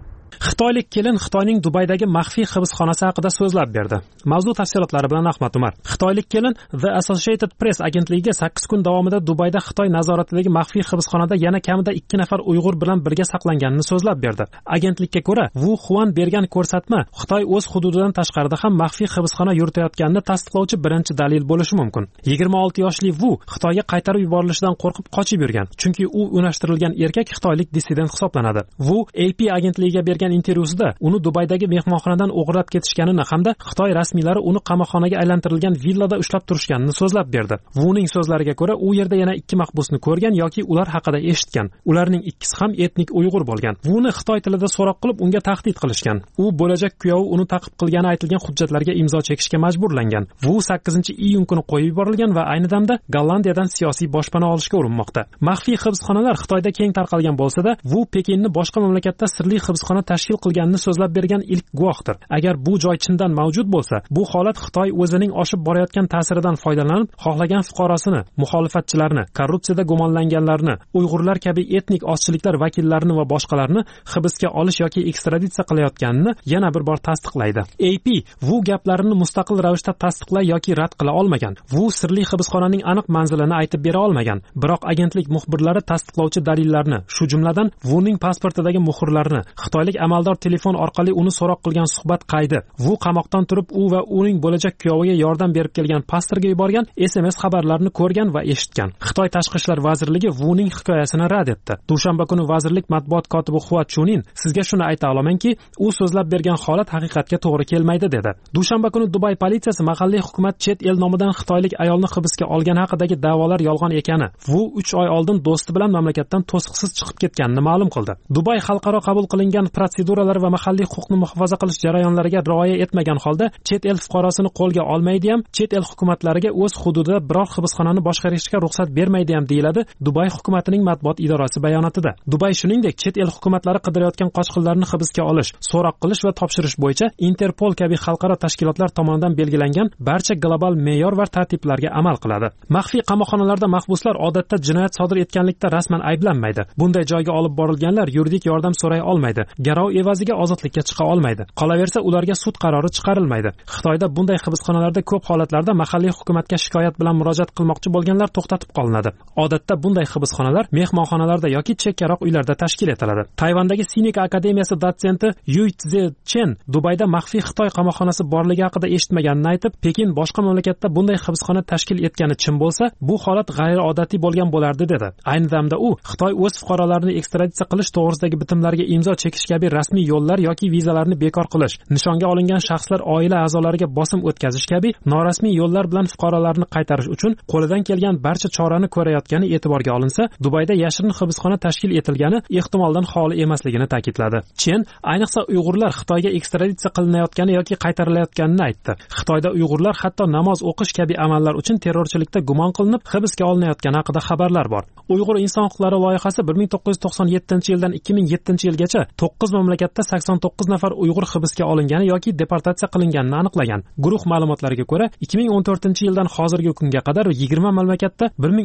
Xitoylik kelin Xitoyning Dubaydagi maxfiy hibsxonasi haqida so'zlab berdi. Mavzu tafsilotlari bilan Ahmad Umar. Xitoylik kelin The Associated Press agentligiga 8 kun davomida Dubayda Xitoy nazoratidagi maxfiy hibsxonada yana kamida 2 nafar Uyg'ur bilan birga saqlanganini so'zlab berdi. Agentlikka ko'ra, Wu Xuan bergan ko'rsatma Xitoy o'z hududidan tashqarida ham maxfiy hibsxona yuritayotganini tasdiqlovchi birinchi dalil bo'lishi mumkin. 26 yoshli Wu Xitoyga qaytarib yuborilishidan qo'rqib qochib yurgan, chunki u unashtirilgan erkak xitoylik dissident hisoblanadi. Wu AP agentligiga bergan intervyusida uni Dubaydagi mehmonxonadan o'g'irlab ketishganini hamda Xitoy rasmiylari uni qamoqxonaga aylantirilgan villada ushlab turishganini so'zlab berdi. Wuning so'zlariga ko'ra, u yerda yana 2 mahbusni ko'rgan yoki ular haqida eshitgan. Ularning ikkisi ham etnik Uyg'ur bo'lgan. Wuni Xitoy tilida so'roq qilib, unga tahdid qilishgan. U bo'lajak kuyovi uni ta'qib qilgani aytilgan hujjatlarga imzo chekishga majburlangan. Wu 8-iyun kuni qo'yib yuborilgan va ayni damda Gollandiyadan siyosiy boshpana olishga urinmoqda. Maxfiy hibsxonalar Xitoyda keng tarqalgan bo'lsa-da, Wu Pekinni boshqa mamlakatda sirli hibsxona tashkil qilganini so'zlab bergan ilk guvohdir. Agar bu joy chindan mavjud bo'lsa, bu holat Xitoy o'zining oshib borayotgan ta'siridan foydalanib, xohlagan fuqarosini, muxolifatchilarni, korrupsiyada gumonlanganlarni, Uyg'urlar kabi etnik ozchiliklar vakillarini va boshqalarni hibsga olish yoki ekstraditsiya qilayotganini yana bir bor tasdiqlaydi. AP Wu gaplarini mustaqil ravishda tasdiqlay yoki rad qila olmagan. Wu sirli hibsxonaning aniq manzilini aytib bera olmagan. Biroq agentlik muxbirlari tasdiqlovchi dalillarni, shu jumladan Wuning pasportidagi muhrlarni, xitoylik amaldor telefon orqali uni so'roq qilgan suhbat qaydi, Wu qamoqdan turib u va uning bo'lajak kuyoviga yordam berib kelgan pastorga yuborgan SMS xabarlarini ko'rgan va eshitgan. Xitoy tashqi ishlar vazirligi Wuning hikoyasini rad etdi. Dushanba kuni vazirlik matbuot kotibi Hua Chunin sizga shuni ayta olamanki, u so'zlab bergan holat haqiqatga to'g'ri kelmaydi dedi. Dushanba kuni Dubay politsiyasi mahalliy hukumat chet el nomidan xitoylik ayolni hibsga olgan haqidagi da'volar yolg'on ekani, Wu 3 oy oldin do'sti bilan mamlakatdan to'siqsiz chiqib ketganini ma'lum qildi. Dubay xalqaro qabul qilingan protseduralar va mahalliy huquqni muhofaza qilish jarayonlariga rioya etmagan holda chet el fuqarosini qo'lga olmaydi ham, chet el hukumatlariga o'z hududida biror hibsxonani boshqarishga ruxsat bermaydi ham deyiladi Dubay hukumatining matbuot idorasi bayonotida. Dubay shuningdek chet el hukumatlari qidirayotgan qochqinlarni hibsga olish, so'roq qilish va topshirish bo'yicha Interpol kabi xalqaro tashkilotlar tomonidan belgilangan barcha global me'yor va tartiblarga amal qiladi. Maxfiy qamoqxonalarda mahbuslar odatda jinoyat sodir etganlikda rasman ayblanmaydi. Bunday joyga olib borilganlar yuridik yordam so'ray olmaydi. Garov evaziga ozodlikka chiqa olmaydi. Qolaversa, ularga sud qarori chiqarilmaydi. Xitoyda bunday hibsxonalarda ko'p holatlarda mahalliy hukumatga shikoyat bilan murojaat qilmoqchi bo'lganlar to'xtatib qolinadi. Odatda bunday hibsxonalar mehmonxonalarda yoki chekkaroq uylarda tashkil etiladi. Tayvandagi Sinik akademiyasi dotsenti Yu Tze Chen Dubayda maxfiy Xitoy qamoqxonasi borligi haqida eshitmaganini aytib, Pekin boshqa mamlakatda bunday hibsxona tashkil etgani chin bo'lsa, bu holat g'ayriodatiy bo'lgan bo'lardi dedi. Ayni damda u Xitoy o'z fuqarolarini ekstraditsiya qilish to'g'risidagi bitimlarga imzo chekish kabi rasmiy yo'llar yoki vizalarni bekor qilish, nishonga olingan shaxslar oila a'zolariga bosim o'tkazish kabi norasmiy yo'llar bilan fuqarolarni qaytarish uchun qo'lidan kelgan barcha chorani ko'rayotgani e'tiborga olinsa, Dubayda yashirin hibsxona tashkil etilgani ehtimoldan xoli emasligini ta'kidladi. Chen ayniqsa Uyg'urlar Xitoyga ekstraditsiya qilinayotgani yoki qaytarilayotganini aytdi. Xitoyda Uyg'urlar hatto namoz o'qish kabi amallar uchun terrorchilikda gumon qilinib hibsga olinayotgani haqida xabarlar bor. Uyg'ur inson huquqlari loyihasi 1997-yildan 2007-yilgacha 9 mamlakatda 89 nafar Uyg'ur hibsga olingani yoki deportatsiya qilinganini aniqlagan. Guruh ma'lumotlariga ko'ra, 2014-yildan hozirgi kunga qadar 20 mamlakatda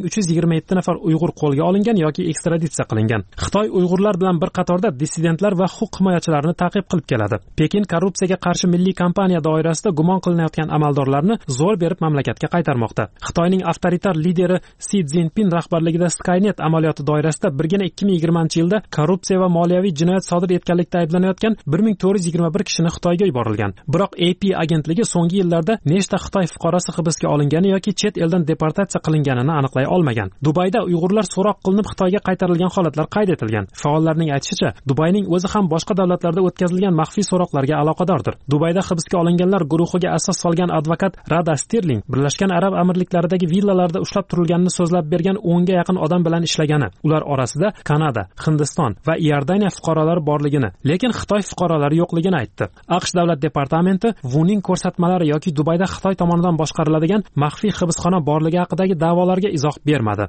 1327 nafar Uyg'ur qo'lga olingan yoki ekstraditsiya qilingan. Xitoy Uyg'urlar bilan bir qatorda dissidentlar va huquq himoyachilarini ta'qib qilib keladi. Pekin korrupsiyaga qarshi milliy kampaniya doirasida gumon qilinayotgan amaldorlarni zo'r berib mamlakatga qaytarmoqda. Xitoyning avtoritar lideri Si Szinpin rahbarligida Skynet amaliyoti doirasida birgina 2020-yilda korrupsiya va moliyaviy jinoyat sodir etganlikda ayblanayotgan 1421 kishini Xitoyga yuborilgan. Biroq AP agentligi so'nggi yillarda nechta Xitoy fuqarosi hibsga olingani yoki chet eldan deportatsiya qilinganini aniqlay olmagan. Dubayda Uyg'urlar so'roq qilinib Xitoyga qaytarilgan holatlar qayd etilgan. Faollarning aytishicha, Dubayning o'zi ham boshqa davlatlarda o'tkazilgan maxfiy so'roqlarga aloqadordir. Dubayda hibsga olinganlar guruhiga asos solgan advokat Rada Sterling Birlashgan Arab Amirliklaridagi villalarda ushlab turilganini so'zlab bergan 10 ga yaqin odam bilan ishlagani. Ular orasida Kanada, Hindiston va Iordaniya fuqarolari borligini, lekin Xitoy fuqarolari yo'qligini aytdi. AQSh davlat departamenti Wuning ko'rsatmalari yoki Dubayda Xitoy tomonidan boshqariladigan maxfiy hibsxona borligi haqidagi da'volarga izoh bermadi.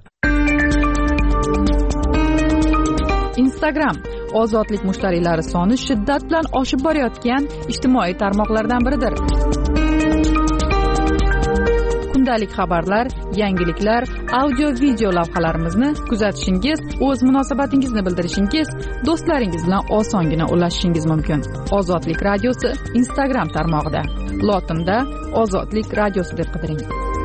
Instagram ozodlik mushtariylari soni shiddat bilan oshib borayotgan ijtimoiy tarmoqlardan biridir. kundalik xabarlar, yangiliklar, audio video lavhalarimizni kuzatishingiz, o'z munosabatingizni bildirishingiz, do'stlaringiz bilan osongina ulashishingiz mumkin. Ozodlik radiosi Instagram tarmog'ida lotinda Ozodlik radiosi deb qidiring.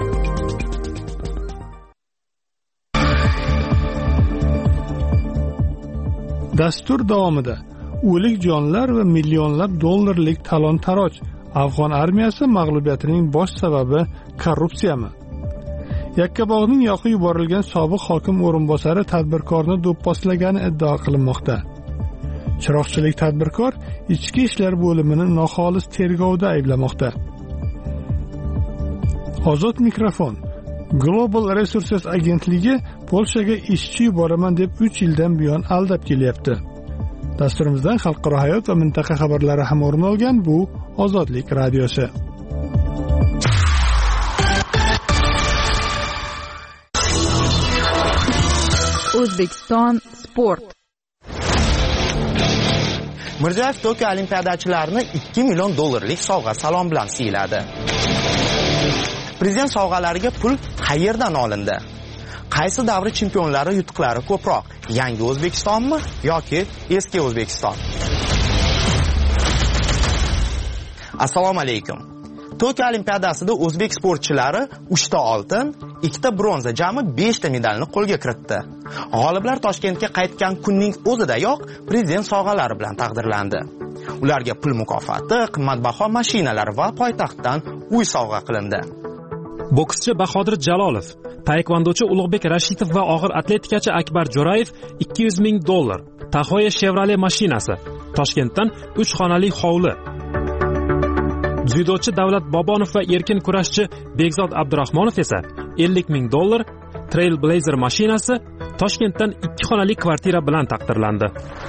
Dastur davomida o'lik jonlar va millionlab dollarlik talon-taroj. Afg'on armiyasi mag'lubiyatining bosh sababi korrupsiyami? Yakkabog'ning yoqib yuborilgan sobiq hokim o'rinbosari tadbirkorni do'pposlagani iddao qilinmoqda. Chiroqchilik tadbirkor ichki ishlar bo'limini noxolis tergovda ayblamoqda. Ozod mikrofon. Global Resources agentligi Polshaga ishchi yuboraman deb 3 yildan buyon aldab kelyapti. Dasturimizdan xalqaro hayot va mintaqa xabarlari ham o'rin olgan bu Ozodlik radiosi. O'zbekiston sport. Mirziyoyev Tokio olimpiadachilarini 2 million dollarlik sovg'a salom bilan siyladi. Prezident sovg'alariga pul qayerdan olindi? Qaysi davri chempionlari yutuqlari ko'proq? Yangi O'zbekistonmi yoki eski O'zbekiston? Assalomu alaykum. Tokio olimpiadasida o'zbek sportchilari 3 ta oltin, 2 ta bronza, jami 5 ta medalni qo'lga kiritdi. G'oliblar Toshkentga qaytgan kunning o'zidayoq prezident sovg'alari bilan taqdirlandi. Ularga pul mukofoti, qimmatbaho mashinalar va poytaxtdan uy sovg'a qilindi. Bokschi Bahodir Jalolov, taekvondochi Ulug'bek Rashidov va og'ir atletikachi Akbar Jo'rayev 200 ming dollar, Tahoya Chevrolet mashinasi, Toshkentdan 3 xonali hovli. Dzyudochi Davlat Bobonov va erkin kurashchi Bekzod Abdurahmonov esa 50 ming dollar, Trailblazer mashinasi, Toshkentdan 2 xonali kvartira bilan taqdirlandi.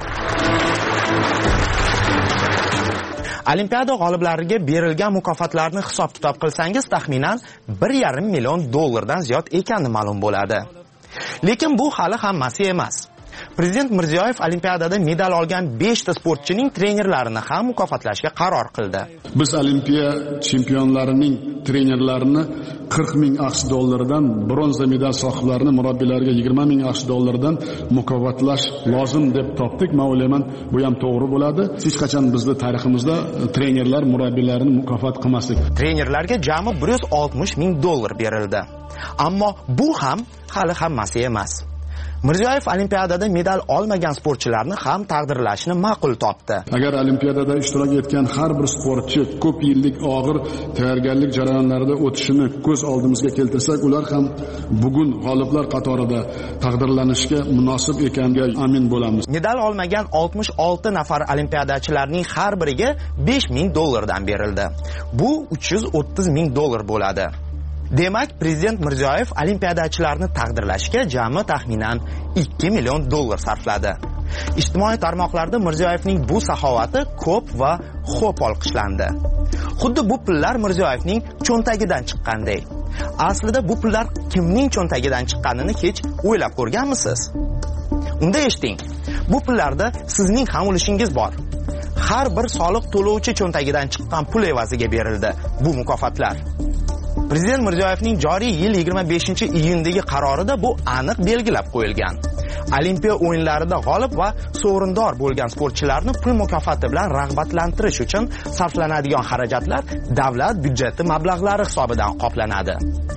Olimpiada g'oliblariga berilgan mukofotlarni hisob-kitob qilsangiz, taxminan 1,5 million dollardan ziyod ekani ma'lum bo'ladi. Lekin bu hali hammasi emas. Prezident Mirziyoyev olimpiadada medal olgan 5 ta sportchining trenerlarini ham mukofotlashga qaror qildi. Biz olimpiya chempionlarining trenerlarini 40 ming AQSh dollaridan, bronza medal sohiblarini murabbiylarga 20 ming AQSh dollaridan mukofotlash lozim deb topdik. Men o'ylayman, bu ham to'g'ri bo'ladi. Hech qachon bizning tariximizda trenerlar murabbiylarni mukofot qilmasdik. Trenerlarga jami 160 ming dollar berildi. Ammo bu ham hali hammasi emas. Mirziyoyev olimpiadada medal olmagan sportchilarni ham taqdirlashni ma'qul topdi. Agar olimpiadada ishtirok etgan har bir sportchi ko'p yillik og'ir tayyorgarlik jarayonlarida o'tishini ko'z oldimizga keltirsak, ular ham bugun g'oliblar qatorida taqdirlanishga munosib ekaniga amin bo'lamiz. Medal olmagan 66 nafar olimpiadachilarning har biriga 5 ming dollardan berildi. Bu 330 ming dollar bo'ladi. Demak, prezident Mirziyoyev olimpiadachilarni taqdirlashga jami taxminan 2 million dollar sarfladi. Ijtimoiy tarmoqlarda Mirziyoyevning bu saxovati ko'p va xo'p olqishlandi. Xuddi bu pullar Mirziyoyevning cho'ntagidan chiqqanday. Aslida bu pullar kimning cho'ntagidan chiqqanini hech o'ylab ko'rganmisiz? Unda eshiting. Bu pullarda sizning ham ulushingiz bor. Har bir soliq to'lovchi cho'ntagidan chiqqan pul evaziga berildi bu mukofotlar. Prezident Mirziyoyevning joriy yil 25-iyundagi qarorida bu aniq belgilab qo'yilgan. Olimpiya o'yinlarida g'olib va sovrindor bo'lgan sportchilarni pul mukofoti bilan rag'batlantirish uchun sarflanadigan xarajatlar davlat byudjeti mablag'lari hisobidan qoplanadi.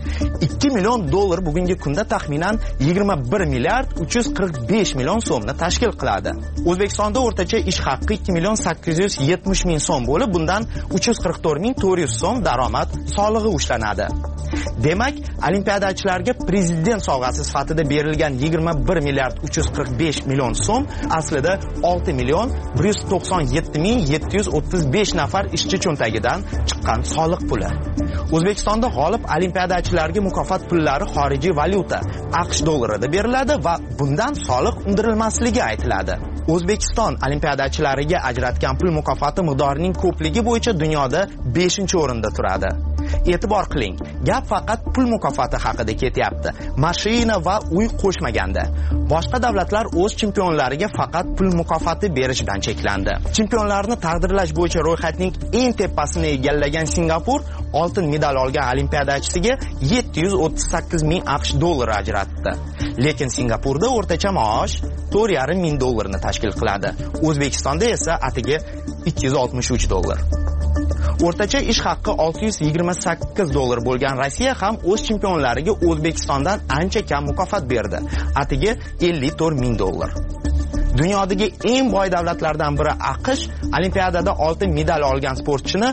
2 million dollar bugungi kunda taxminan 21 milliard 345 million so'mni tashkil qiladi. O'zbekistonda o'rtacha ish haqqi 2 million 870 ming so'm bo'lib, bundan 344 ming 400 so'm daromad solig'i ushlanadi. Demak, olimpiadachilarga prezident sovg'asi sifatida berilgan 21 milliard 345 million so'm aslida 6 million 197 ming 735 nafar ishchi cho'ntagidan chiqqan soliq puli. O'zbekistonda g'olib olimpiadachilarga mukofot pullari xorijiy valyuta AQSh dollarida beriladi va bundan soliq undirilmasligi aytiladi. O'zbekiston olimpiadachilariga ajratgan pul mukofoti miqdorining ko'pligi bo'yicha dunyoda 5-o'rinda turadi. E'tibor qiling, gap faqat pul mukofoti haqida ketyapti. Mashina va uy qo'shmaganda. Boshqa davlatlar o'z chempionlariga faqat pul mukofoti berishdan cheklandi. Chempionlarni taqdirlash bo'yicha ro'yxatning eng tepasini egallagan Singapur oltin medal olgan olimpiadachisiga 738 ming AQSh dollari ajratdi. Lekin Singapurda o'rtacha maosh 4,5 ming dollarni tashkil qiladi. O'zbekistonda esa atigi 263 dollar. O'rtacha ish haqqi 628 dollar bo'lgan Rossiya ham o'z chempionlariga O'zbekistondan ancha kam mukofot berdi. Atigi 54 ming dollar. Dunyodagi eng boy davlatlardan biri AQSh olimpiadada oltin medal olgan sportchini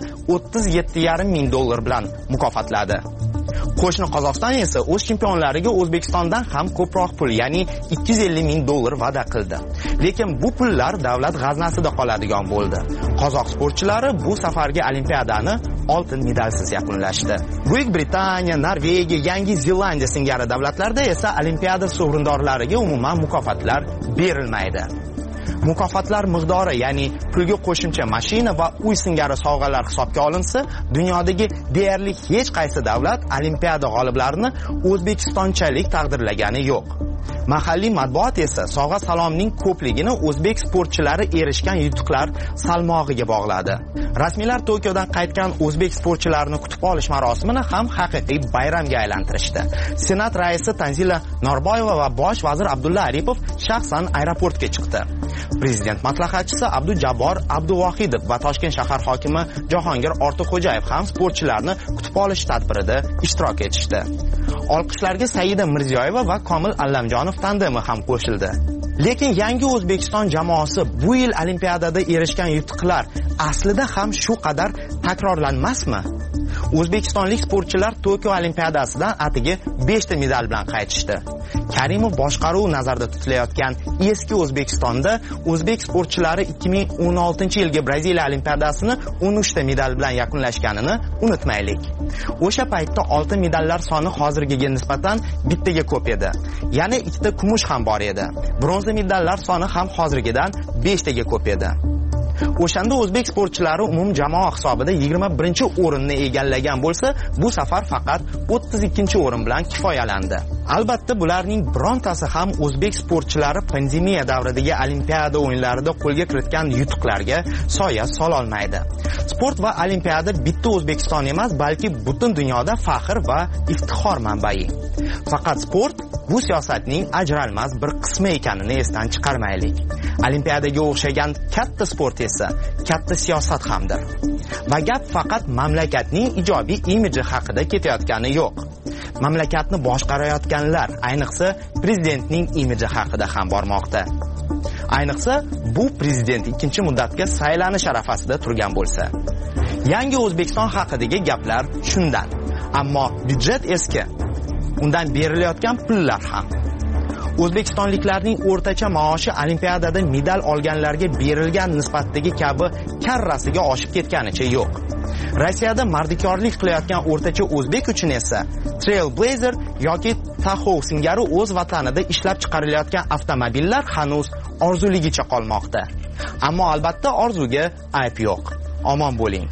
37,5 ming dollar bilan mukofotladi. Qo'shni Qozog'iston esa o'z chempionlariga O'zbekistondan ham ko'proq pul, ya'ni 250 ming dollar va'da qildi. Lekin bu pullar davlat g'aznasida qoladigan bo'ldi. Qozoq sportchilari bu safargi olimpiadani oltin medalsiz yakunlashdi. Buyuk Britaniya, Norvegiya, Yangi Zelandiya singari davlatlarda esa olimpiada sovrindorlariga umuman mukofotlar berilmaydi. Mukofotlar miqdori, ya'ni pulga qo'shimcha mashina va uy singari sovg'alar hisobga olinsa, dunyodagi deyarli hech qaysi davlat olimpiada g'oliblarini o'zbekistonchalik taqdirlagani yo'q. Mahalliy matbuot esa sovg'a salomning ko'pligini o'zbek sportchilari erishgan yutuqlar salmog'iga bog'ladi. Rasmiylar Tokiodan qaytgan o'zbek sportchilarini kutib olish marosimini ham haqiqiy bayramga aylantirishdi. Senat raisi Tanzila Norboyeva va bosh vazir Abdulla Aripov shaxsan aeroportga chiqdi. Prezident maslahatchisi Abdujabbor Abduvohidov va Toshkent shahar hokimi Jahongir Ortiqxo'jayev ham sportchilarni kutib olish tadbirida ishtirok etishdi. Olqishlarga Saida Mirziyoyeva va Komil Allamjonov tandemi ham qo'shildi. Lekin yangi O'zbekiston jamoasi bu yil olimpiadada erishgan yutuqlar aslida ham shu qadar takrorlanmasmi? O'zbekistonlik sportchilar Tokio olimpiadasidan atigi 5 ta medal bilan qaytishdi. Karimov boshqaruvi nazarda tutilayotgan eski O'zbekistonda o'zbek sportchilari 2016-yilgi Braziliya olimpiadasini 13 ta medal bilan yakunlashganini unutmaylik. O'sha paytda oltin medallar soni hozirgiga nisbatan bittaga ko'p edi. Ya'ni 2 ta kumush ham bor edi. Bronza medallar soni ham hozirgidan 5 taga ko'p edi. O'shanda o'zbek sportchilari umum jamoa hisobida 21-o'rinni egallagan bo'lsa, bu safar faqat 32-o'rin bilan kifoyalandi. Albatta, bularning birontasi ham o'zbek sportchilari pandemiya davridagi olimpiada o'yinlarida qo'lga kiritgan yutuqlarga soya sola olmaydi. Sport va olimpiada bitta O'zbekiston emas, balki butun dunyoda faxr va iftixor manbai. Faqat sport bu siyosatning ajralmas bir qismi ekanini esdan chiqarmaylik. Olimpiadaga o'xshagan katta sport esa katta siyosat hamdir. Va gap faqat mamlakatning ijobiy imiji haqida ketayotgani yo'q. Mamlakatni boshqarayotganlar, ayniqsa prezidentning imiji haqida ham bormoqda. Ayniqsa bu prezident ikkinchi muddatga saylanish arafasida turgan bo'lsa. Yangi O'zbekiston haqidagi gaplar shundan. Ammo byudjet eski. Undan berilayotgan pullar ham. O'zbekistonliklarning o'rtacha maoshi olimpiadada medal olganlarga berilgan nisbatdagi kabi karrasiga oshib ketganicha yo'q. Rossiyada mardikorlik qilayotgan o'rtacha o'zbek uchun esa Trailblazer yoki Tahoe singari o'z vatanida ishlab chiqarilayotgan avtomobillar hanuz orzuligicha qolmoqda. Ammo albatta orzuga ayb yo'q. Omon bo'ling.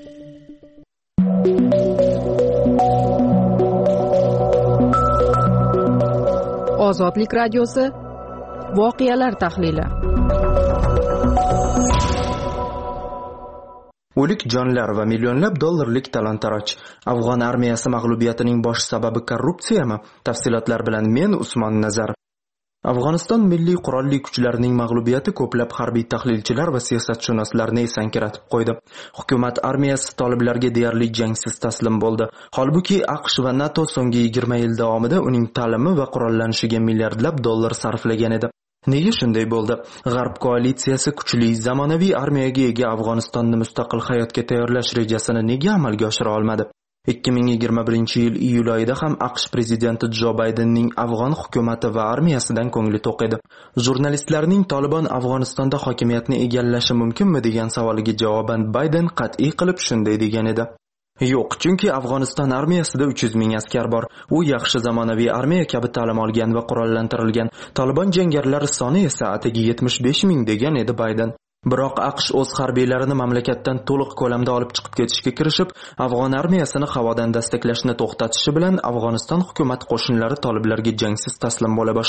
Ozodlik radiosi voqealar tahlili. O'lik jonlar va millionlab dollarlik talon-taroj. Afg'on armiyasi mag'lubiyatining bosh sababi korrupsiyami? Tafsilotlar bilan men Usmon Nazar. Afg'oniston milliy qurolli kuchlarining mag'lubiyati ko'plab harbiy tahlilchilar va siyosatshunoslarni esankiratib qo'ydi. Hukumat armiyasi toliblarga deyarli jangsiz taslim bo'ldi. Holbuki AQSh va NATO so'nggi 20 yil davomida uning ta'limi va qurollanishiga milliardlab dollar sarflagan edi. Nega shunday bo'ldi? G'arb koalitsiyasi kuchli zamonaviy armiyaga ega Afg'onistonni mustaqil hayotga tayyorlash rejasini nega amalga oshira olmadi? 2021-yil iyul oyida ham AQSh prezidenti Jo Baydenning Afg'on hukumati va armiyasidan ko'ngli to'q edi. Jurnalistlarning Tolibon Afg'onistonda hokimiyatni egallashi mumkinmi degan savoliga javoban Bayden qat'iy qilib shunday degan edi. Yo'q, chunki Afg'oniston armiyasida 300 ming askar bor. U yaxshi zamonaviy armiya kabi ta'lim olgan va qurollantirilgan. Tolibon jangarilari soni esa atigi 75 ming degan edi Bayden. Biroq AQSh o'z harbiylarini mamlakatdan to'liq ko'lamda olib chiqib ketishga kirishib, Afg'on armiyasini havodan dastaklashni to'xtatishi bilan Afg'oniston hukumat qo'shinlari toliblarga jangsiz taslim bo'la boshladi.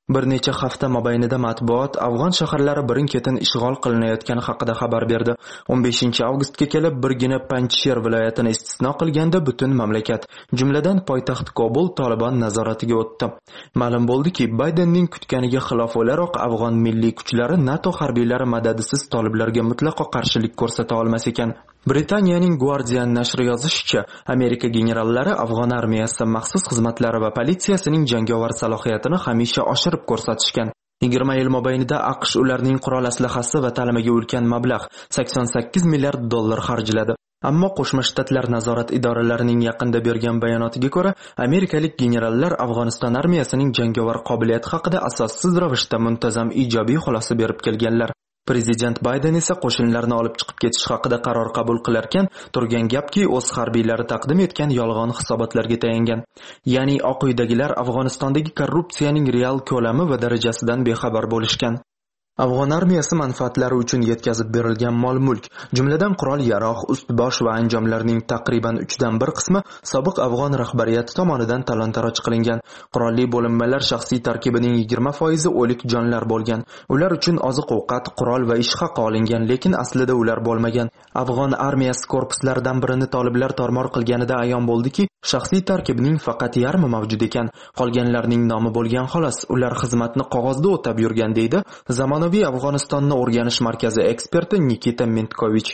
Bir necha hafta mobaynida matbuot afg'on shaharlari birin-ketin ishg'ol qilinayotgani haqida xabar berdi. 15-avgustga kelib birgina Panjsher viloyatini istisno qilganda butun mamlakat, jumladan poytaxt Kobul Taliban nazoratiga o'tdi. Ma'lum bo'ldiki, Baydenning kutganiga xilof o'laroq afg'on milliy kuchlari NATO harbiylari madadisiz toliblarga mutlaqo qarshilik ko'rsata olmas ekan. Britaniyaning Guardian nashri yozishicha, Amerika generallari afg'on armiyasi, maxsus xizmatlari va politsiyasining jangovar salohiyatini hamisha oshirib ko'rsatishgan. 20 yil mobaynida AQSh ularning qurol aslahasi va ta'limiga ulkan mablag' $88 milliard xarjladi. Ammo Qo'shma Shtatlar nazorat idoralarining yaqinda bergan bayonotiga ko'ra, amerikalik generallar Afg'oniston armiyasining jangovar qobiliyati haqida asossiz ravishda muntazam ijobiy xulosa berib kelganlar. Prezident Bayden esa qo'shinlarni olib chiqib ketish haqida qaror qabul qilarkan, turgan gapki, o'z harbiylari taqdim etgan yolg'on hisobotlarga tayangan. Ya'ni Oq uydagilar Afg'onistondagi korrupsiyaning real ko'lami va darajasidan bexabar bo'lishgan. Afg'on armiyasi manfaatlari uchun yetkazib berilgan mol-mulk, jumladan qurol-yarog', ust-bosh va anjomlarning taqriban 1/3 qismi sobiq afg'on rahbariyati tomonidan talon-taroj qilingan. Qurolli bo'linmalar shaxsiy tarkibining 20% o'lik jonlar bo'lgan. Ular uchun oziq-ovqat, qurol va ish haqi olingan, lekin aslida ular bo'lmagan. Afg'on armiyasi korpuslaridan birini toliblar tormor qilganida ayon bo'ldiki, shaxsiy tarkibning faqat yarmi mavjud ekan. Qolganlarning nomi bo'lgan xolos. Ular xizmatni qog'ozda o'tab yurgan deydi zamonaviy Afg'onistonni o'rganish markazi eksperti Nikita Mentkovich.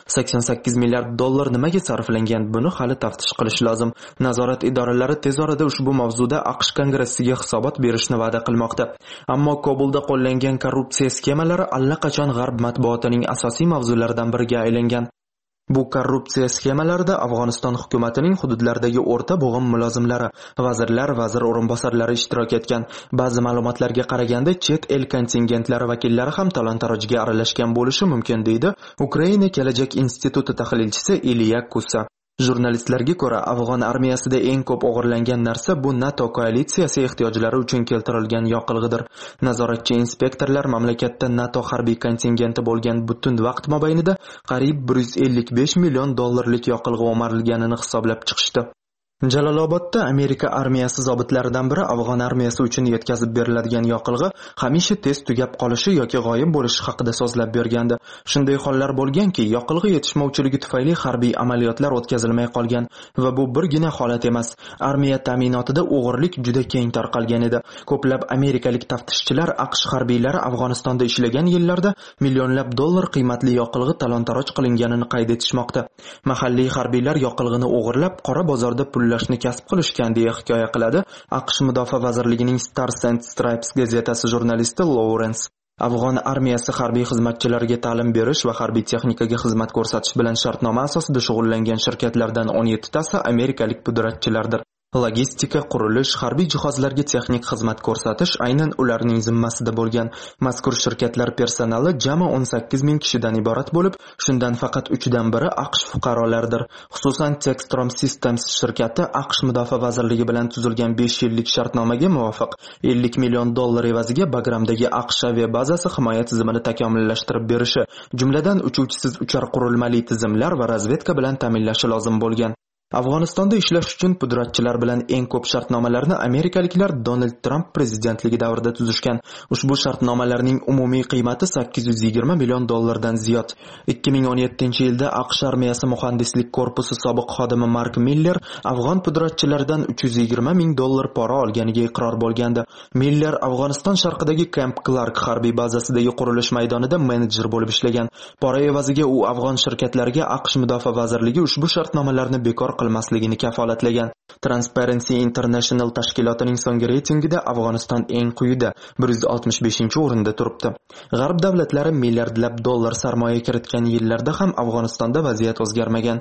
$88 milliard nimaga sarflangan? Buni hali taftish qilish lozim. Nazorat idoralari tez orada ushbu mavzuda AQSh kongressiga hisobot berishni va'da qilmoqda. Ammo Kobulda qo'llangan korrupsiya sxemalari allaqachon g'arb matbuotining asosiy mavzularidan biriga aylangan. Bu korrupsiya sxemalarida Afg'oniston hukumatining hududlardagi o'rta bo'g'im mulozimlari, vazirlar, vazir o'rinbosarlari ishtirok etgan. Ba'zi ma'lumotlarga qaraganda chet el kontingentlari vakillari ham talon-tarojga aralashgan bo'lishi mumkin, deydi Ukraina kelajak instituti tahlilchisi Iliya Kusa. Jurnalistlarga ko'ra, afg'on armiyasida eng ko'p o'g'irlangan narsa bu NATO koalitsiyasi ehtiyojlari uchun keltirilgan yoqilg'idir. Nazoratchi inspektorlar mamlakatda NATO harbiy kontingenti bo'lgan butun vaqt mobaynida qariyb $155 million yoqilg'i o'marilganini hisoblab chiqishdi. Jalolobodda Amerika armiyasi zobitlaridan biri afg'on armiyasi uchun yetkazib beriladigan yoqilg'i hamisha tez tugab qolishi yoki g'oyib bo'lishi haqida so'zlab bergandi. Shunday hollar bo'lganki, yoqilg'i yetishmovchiligi tufayli harbiy amaliyotlar o'tkazilmay qolgan va bu birgina holat emas. Armiya ta'minotida o'g'irlik juda keng tarqalgan edi. Ko'plab amerikalik taftishchilar AQSh harbiylari Afg'onistonda ishlagan yillarda millionlab dollar qiymatli yoqilg'i talon-taroj qilinganini qayd etishmoqda. Mahalliy harbiylar yoqilg'ini o'g'irlab qora bozorda pullashni kasb qilishgan deya hikoya qiladi AQSh Mudofaa vazirligining Stars and Stripes gazetasi jurnalisti Lawrence. Afg'on armiyasi harbiy xizmatchilariga ta'lim berish va harbiy texnikaga xizmat ko'rsatish bilan shartnoma asosida shug'ullangan shirkatlardan 17 tasi amerikalik pudratchilardir. Logistika, qurilish, harbiy jihozlarga texnik xizmat ko'rsatish aynan ularning zimmasida bo'lgan. Mazkur shirkatlar personali jami 18 ming kishidan iborat bo'lib, shundan faqat 3/1 AQSh fuqarolaridir. Xususan, Textron Systems shirkati AQSh Mudofaa vazirligi bilan tuzilgan 5 yillik shartnomaga muvofiq $50 million evaziga Bagramdagi AQSh aviabazasi himoya tizimini takomillashtirib berishi, jumladan uchuvchisiz uchar qurilmali tizimlar va razvedka bilan ta'minlashi lozim bo'lgan. Afg'onistonda ishlash uchun pudratchilar bilan eng ko'p shartnomalarni amerikaliklar Donald Trump prezidentligida davrida tuzishgan. Ushbu shartnomalarning umumiy qiymati $820 million dan ziyod. 2017-yilda AQSh armiyasi muhandislik korpusi sobiq xodimi Mark Miller afg'on pudratchilaridan $320 ming pora olganiga iqror bo'lgandi. Miller Afg'oniston sharqidagi Camp Clark harbiy bazasidagi qurilish maydonida menejer bo'lib ishlagan. Pora evaziga u afg'on shirkatlariga AQSh Mudofaa vazirligi ushbu shartnomalarni bekor qilmasligini kafolatlagan. Transparency International tashkilotining so'nggi reytingida Afg'oniston eng quyida 165-o'rinda turibdi. G'arb davlatlari milliardlab dollar sarmoya kiritgan yillarda ham Afg'onistonda vaziyat o'zgarmagan.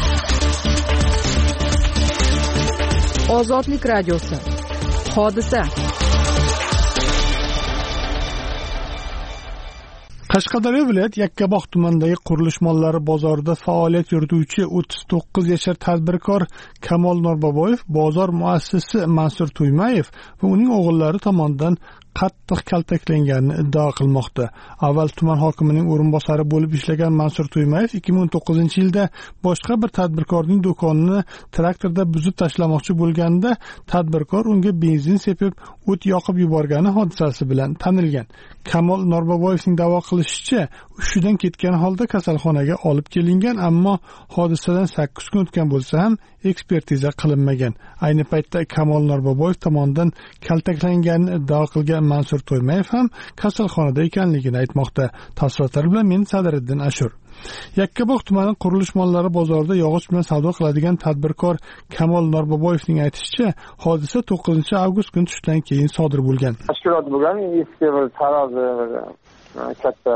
Ozodlik radiosi. Hodisa. Qashqadaryo viloyat Yakkabog' tumanidagi qurilish mollari bozorida faoliyat yurituvchi 39 yashar tadbirkor Kamol Norboboyev bozor muassisi Mansur Tuymayev va uning o'g'illari tomonidan qattiq kaltaklanganini iddao qilmoqda. Avval tuman hokimining o'rinbosari bo'lib ishlagan Mansur Tuymayev 2009-yilda boshqa bir tadbirkorning do'konini traktorda buzib tashlamoqchi bo'lganda tadbirkor unga benzin sepib o't yoqib yuborgani hodisasi bilan tanilgan. Kamol Norboboyevning da'vo qilishicha, hushidan ketgan holda kasalxonaga olib kelingan, ammo hodisadan 8 kun o'tgan bo'lsa ham ekspertiza qilinmagan. Ayni paytda Kamol Norboboyev tomonidan kaltaklanganini iddao qilgan Mansur Tuymayev ham kasalxonada ekanligini aytmoqda. Tafsilotlar bilan men Sadriddin Ashur. Yakkabog' tumani qurilish mollari bozorida yog'och bilan savdo qiladigan tadbirkor Kamol Norboboyevning aytishicha, hodisa 9-avgust kuni tushdan keyin sodir bo'lgan. Tashkilot bo'lgan, eski bir tarozi katta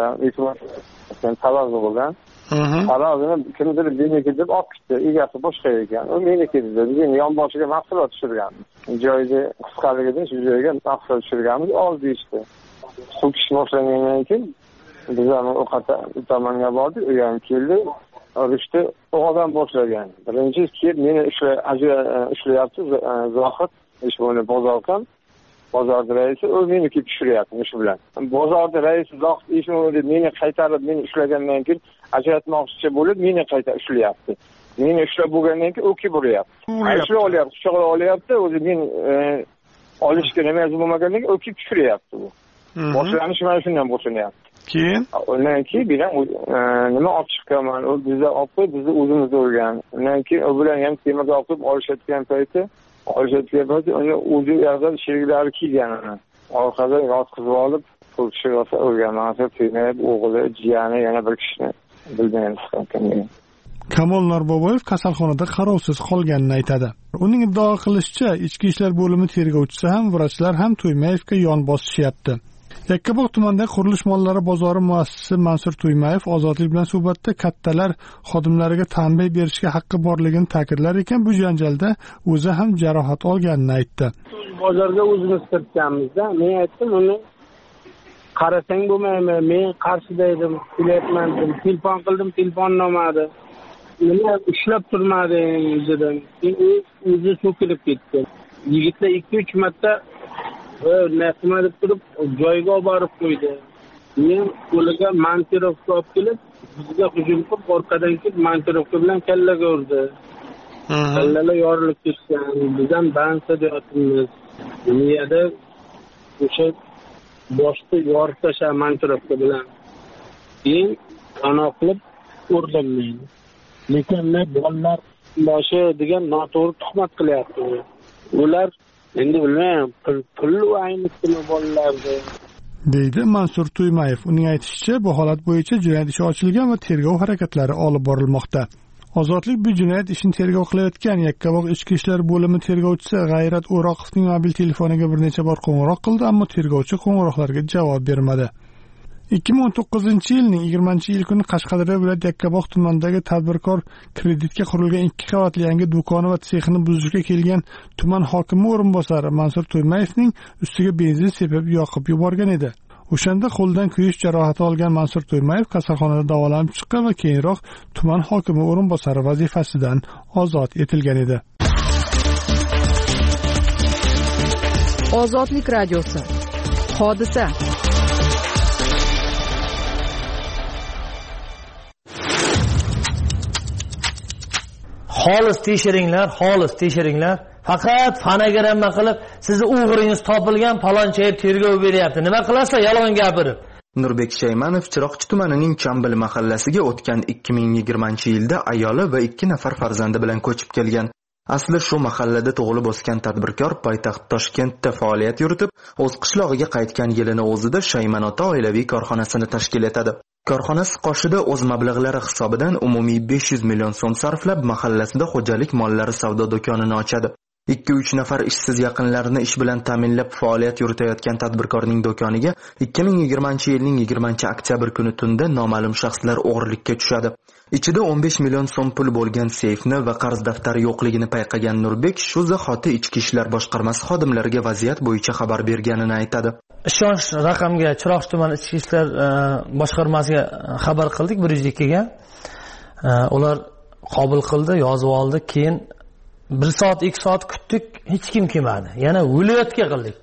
tarozi bo'lgan. Tarozini kimdir meniki deb olib ketdi. Egasi boshqa ekan. U meniki dedi. Biz yonboshiga mahsulot tushirganmiz. Joyda qisqaligidan shu joyga mahsulot tushirganmiz, oldi ishdi. Suv pishib boshlangandan keyin biz ham tomonga bordik, u ham keldi, urishdi, o'g'ildan boshlagan. Birinchi kelib meni ishlayapti Zohid, ish bo'lib bozordan. Bozorda raisi u meniki tushiryapti ish bilan. Bozorda raisi Zohid ishini meni qaytarib, meni ishlagandan keyin ajratmoqchi bo'lib, meni qayta ishlayapti. Meni ishlab bo'lgandan keyin u kelib uryapti. Ishlab olyapti, quchoqlab olyapti, o'zi men olishga nima bo'lmagandan keyin u kelib tushiryapti bu. Boshlanish mana shundan boshlanyapti. Keyin undan keyin bilan nima olib chiqqanman, u bizda olib qo'yib, bizni o'zimizda urgan. Undan keyin u bilan ham temirga olib olishayotgan payti uni o'zi yerdan sheriklari kiygan. Orqadan yotqizib olib, pul shirasa urgan. Mansur Tuymayev o'g'li, jiyani yana bir kishini bilmaymiz ekan. Kamol Norboboyev kasalxonada qarovsiz qolganini aytadi. Uning iddao qilishicha, ichki ishlar bo'limi tergovchisi ham, vrachlar ham Tuymayevga yon bosishyapti. Yakkabog' tumanida qurilish mollari bozori muassisi Mansur Tuymayev ozodlik bilan suhbatda kattalar xodimlariga tanbeh berishga haqqi borligini ta'kidlar ekan, bu janjalda o'zi ham jarohat olganini aytdi. Bozorga o'zimiz kiritganmizda, men aytdim, uni qarasang bo'lmaymi? Men qarshida edim, kelyapman dedim, telefon qildim, telefon olmadi. Nima ishlab turmading dedim. U o'zi so'kilib ketdi. Yigitlar 2-3 marta nima deb turib joyiga olib borib qo'ydi. Men qo'liga montirovka olib kelib, bizga hujum qilib, orqadan kelib montirovka bilan kallaga urdi. Kallalar yorilib ketgan. Biz ham bansa deyapmiz. Miyada o'sha boshda yorib tashlab montirovka bilan. Keyin qanoq qilib urdim men. Lekin bolalar boshi degan noto'g'ri tuhmat qilyapti. Ular endi bilmayman, pul ayniqmi bolalarga, deydi Mansur Tuymayev. Uning aytishicha, bu holat bo'yicha jinoyat ishi ochilgan va tergov harakatlari olib borilmoqda. Ozodlik bu jinoyat ishini tergov qilayotgan Yakkabog' ichki ishlar bo'limi tergovchisi G'ayrat O'roqovning mobil telefoniga bir necha bor qo'ng'iroq qildi, ammo tergovchi qo'ng'iroqlarga javob bermadi. 2019-yilning 20-iyul kuni Qashqadaryo viloyat Yakkabog' tumanidagi tadbirkor kreditga qurilgan 2 qavatli yangi do'koni va sexini buzishga kelgan tuman hokimi o'rinbosari Mansur Tuymayevning ustiga benzin sepib yoqib yuborgan edi. O'shanda qo'ldan kuyish jarohati olgan Mansur Tuymayev kasalxonada davolanib chiqqan va keyinroq tuman hokimi o'rinbosari vazifasidan ozod etilgan edi. Ozodlik radiosi. Hodisa. Xolis tekshiringlar. Faqat fonogramma qilib, sizni o'g'ringiz topilgan, palonchayib tergov beryapti. Nima qilasizlar, yolg'on gapirib? Nurbek Shaymanov Chiroqchi tumanining Chambil mahallasiga o'tgan 2020-yilda ayoli va 2 nafar farzandi bilan ko'chib kelgan. Asli shu mahallada tug'ilib o'sgan tadbirkor poytaxt Toshkentda faoliyat yuritib, o'z qishlog'iga qaytgan yilini o'zida Shayman ota oilaviy korxonasini tashkil etadi. Korxonasi qoshida o'z mablag'lari hisobidan umumiy 500 million so'm sarflab mahallasida xo'jalik mollari savdo do'konini ochadi. 2-3 nafar ishsiz yaqinlarini ish bilan ta'minlab faoliyat yuritayotgan tadbirkorning do'koniga 2020-yilning 20-oktyabr kuni tunda noma'lum shaxslar o'g'irlikka tushadi. Ichida 15 million so'm pul bo'lgan seyfni va qarz daftari yo'qligini payqagan Nurbek shu zahoti ichki ishlar boshqarmasi xodimlariga vaziyat bo'yicha xabar berganini aytadi. ishonch raqamga Chiroqchi tumani ichki ishlar boshqarmasiga xabar qildik, 102 ga. Ular qabul qildi, yozib oldi. Keyin 1 soat, 2 soat kutdik, hech kim kelmadi. Yana viloyatga qildik.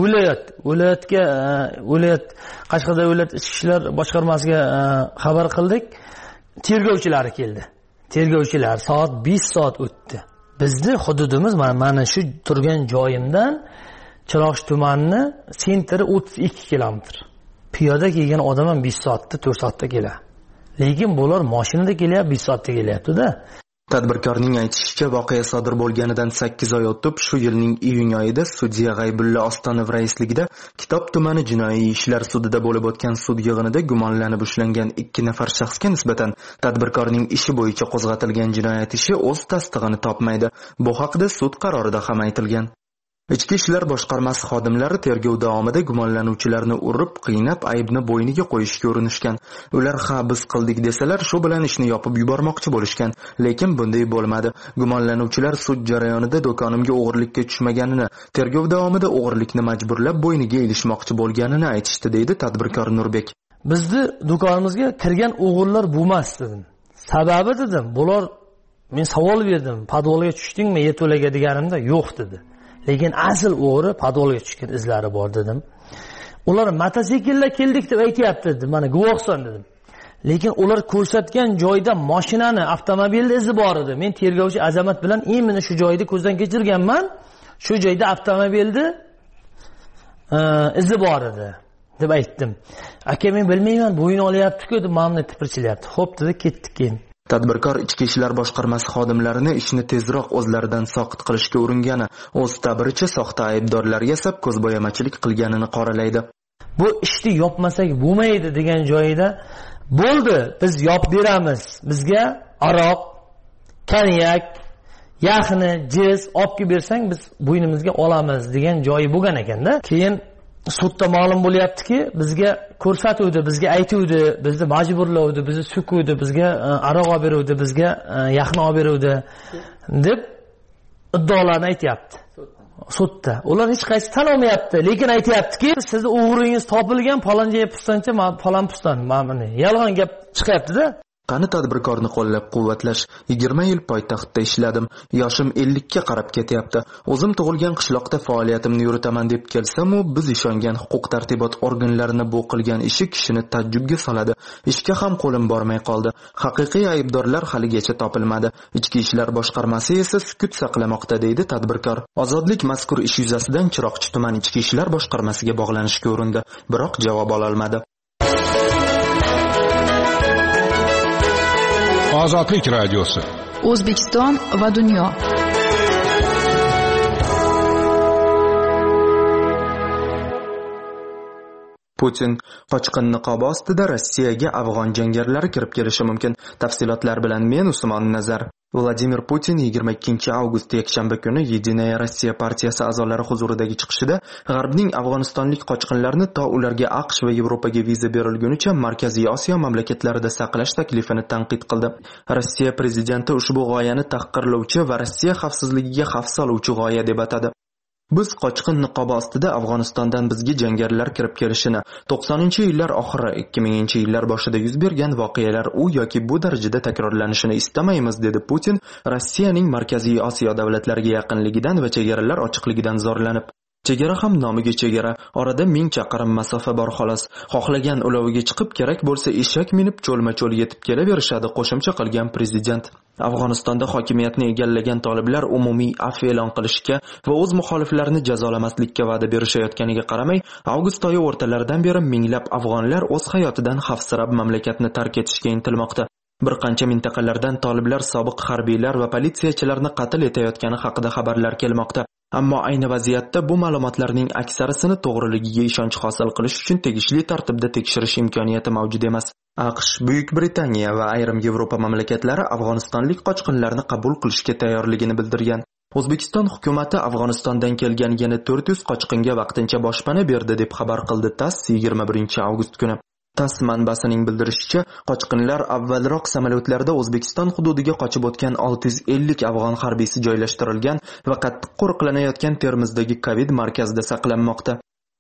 Viloyat Qashqadaryo viloyat ichki ishlar boshqarmasiga xabar qildik. Tergovchilari keldi. Tergovchilar soat 5 soat o'tdi. Bizni hududimiz mana shu turgan joyimdan Chiroqchi tumani sentri 32 kilometr. Piyoda kelgan odam ham 5 soatda, 4 soatda keladi. Lekin bular mashinada kelyapti, 5 soatda kelyapti-da. Tadbirkorning aytishicha, voqea sodir bo'lganidan 8 oy o'tib, shu yilning iyun oyida sudya G'aybulla Ostonov raisligida Kitob tumani jinoiy ishlar sudida bo'lib o'tgan sud yig'inida gumonlanib ushlangan 2 nafar shaxsga nisbatan tadbirkorning ishi bo'yicha qo'zg'atilgan jinoyat ishi o'z tasdig'ini topmaydi. Bu haqda sud qarorida ham aytilgan. Ichki ishlar boshqarmasi xodimlari tergov davomida gumonlanuvchilarni urib, qiynab, aybni bo'yniga qo'yishga urinishgan. Ular ha biz qildik desalar, shu bilan ishni yopib yubormoqchi bo'lishgan, lekin bunday bo'lmadi. Gumonlanuvchilar sud jarayonida do'konimga o'g'irlikka tushmaganini, tergov davomida o'g'irlikni majburlab bo'yniga ilishmoqchi bo'lganini aytishdi, deydi tadbirkor Nurbek. Bizni do'konimizga kirgan o'g'irlar bo'lmas dedim. Sababi dedim, bular men savol berdim, podvolga tushdingmi, yer to'laga deganimda yo'q dedi. Lekin asl o'g'ri podvolga tushgan izlari bor dedim. Ular mototsiklda keldik deb aytayapti dedim. Mana guvohsan dedim. Lekin ular ko'rsatgan joyda mashinani, avtomobilni izi bor edi. Men tergovchi Azamat bilan meni shu joyda ko'zdan kechirganman. Shu joyda avtomobilni izi bor edi deb aytdim. Aka men bilmayman, bo'yin olyapti-ku deb mamnun tipirchilyapti. Xo'p dedi, ketdik keyin. Tadbirkor ichki ishlar boshqarmasi xodimlarini ishni tezroq o'zlaridan soqit qilishga uringani, o'z ta'biricha soxta aybdorlar yasab ko'zbo'yamachilik qilganini qoralaydi. Bu ishni yopmasak bo'lmaydi degan joyida bo'ldi, biz yopib beramiz. Bizga aroq, konyak, yaxni, jiz olib kelib bersang biz bo'ynimizga olamiz degan joyi bo'lgan ekanda. Keyin sudda ma'lum bo'lyaptiki, bizga ko'rsatuvdi, bizga aytuvdi, bizni majburlovdi, bizni sukuvdi, bizga aroq olib beruvdi, bizga yaxni olib beruvdi deb iddaolarni aytayapti. Sudda. Ular hech qaysi tan olmayapti, lekin aytayaptiki, sizni o'g'ringiz topilgan, faloncha pistoncha, falon piston, mana yolg'on gap chiqyapti-da. Qani tadbirkorni qo'llab-quvvatlash? 20 yil poytaxtda ishladim. Yoshim 50 ga qarab ketyapti. O'zim tug'ilgan qishloqda faoliyatimni yuritaman deb kelsam-u, biz ishongan huquq-tartibot organlarini bu qilgan ishi kishini tajjubga soladi. Ishga ham qo'lim bormay qoldi. Haqiqiy aybdorlar haligacha topilmadi. Ichki ishlar boshqarmasi esa sukut saqlamoqda, deydi tadbirkor. Ozodlik mazkur ish yuzasidan Chiroqchi tuman ichki ishlar boshqarmasiga bog'lanishga urindi, biroq javob ola olmadi. Ozodlik radiosi. O'zbekiston va dunyo. Putin qochqin niqobi ostida Rossiyaga afg'on jangarilari kirib kelishi mumkin. Tafsilotlar bilan men Usmon Nazar. Vladimir Putin 22 avgust yakshanba kuni Yedinaya Rossiya partiyasi a'zolari huzuridagi chiqishida G'arbning afg'onistonlik qochqinlarni to ularga AQSh va Yevropaga viza berilgunicha Markaziy Osiyo mamlakatlarida saqlash taklifini tanqid qildi. Rossiya prezidenti ushbu g'oyani tahqirlovchi va Rossiya xavfsizligiga xavf soluvchi g'oya deb atadi. Biz qochqin niqobi ostida Afg'onistondan bizga jangarilar kirib kelishini, 90-yillar oxiri, 2000-yillar boshida yuz bergan voqealar u yoki bu darajada takrorlanishini istamaymiz, dedi Putin, Rossiyaning Markaziy Osiyo davlatlariga yaqinligidan va chegaralar ochiqligidan zorlanib. Chegara ham nomiga chegara, orada 1000 chaqirim masofa bor xolos. Xohlagan uloviga chiqib, kerak bo'lsa eshak minib cho'lma-cho'l yetib kelaverishadi, qo'shimcha qilgan prezident. Afg'onistonda hokimiyatni egallagan toliblar umumiy afv e'lon qilishga va o'z muxoliflarini jazolamaslikka va'da berishayotganiga qaramay, avgust oyi o'rtalaridan beri minglab afg'onlar o'z hayotidan xavfsirab mamlakatni tark etishga intilmoqda. Bir qancha mintaqalardan toliblar sobiq harbiylar va politsiyachilarni qatl etayotgani haqida xabarlar kelmoqda. Ammo ayni vaziyatda bu ma'lumotlarning aksariyatini to'g'riligiga ishonch hosil qilish uchun tegishli tartibda tekshirish imkoniyati mavjud emas. AQSh, Buyuk Britaniya va ayrim Yevropa mamlakatlari afg'onistonlik qochqinlarni qabul qilishga tayyorligini bildirgan. O'zbekiston hukumatı Afg'onistondan kelgan yana 400 qochqinga vaqtincha boshpana berdi deb xabar qildi TASS 21 avgust kuni. TASS manbasining bildirishicha, qochqinlar avvalroq samolyotlarda O'zbekiston hududiga qochib o'tgan 650 afg'on harbiysi joylashtirilgan va qattiq qo'riqlanayotgan Termizdagi Covid markazida saqlanmoqda.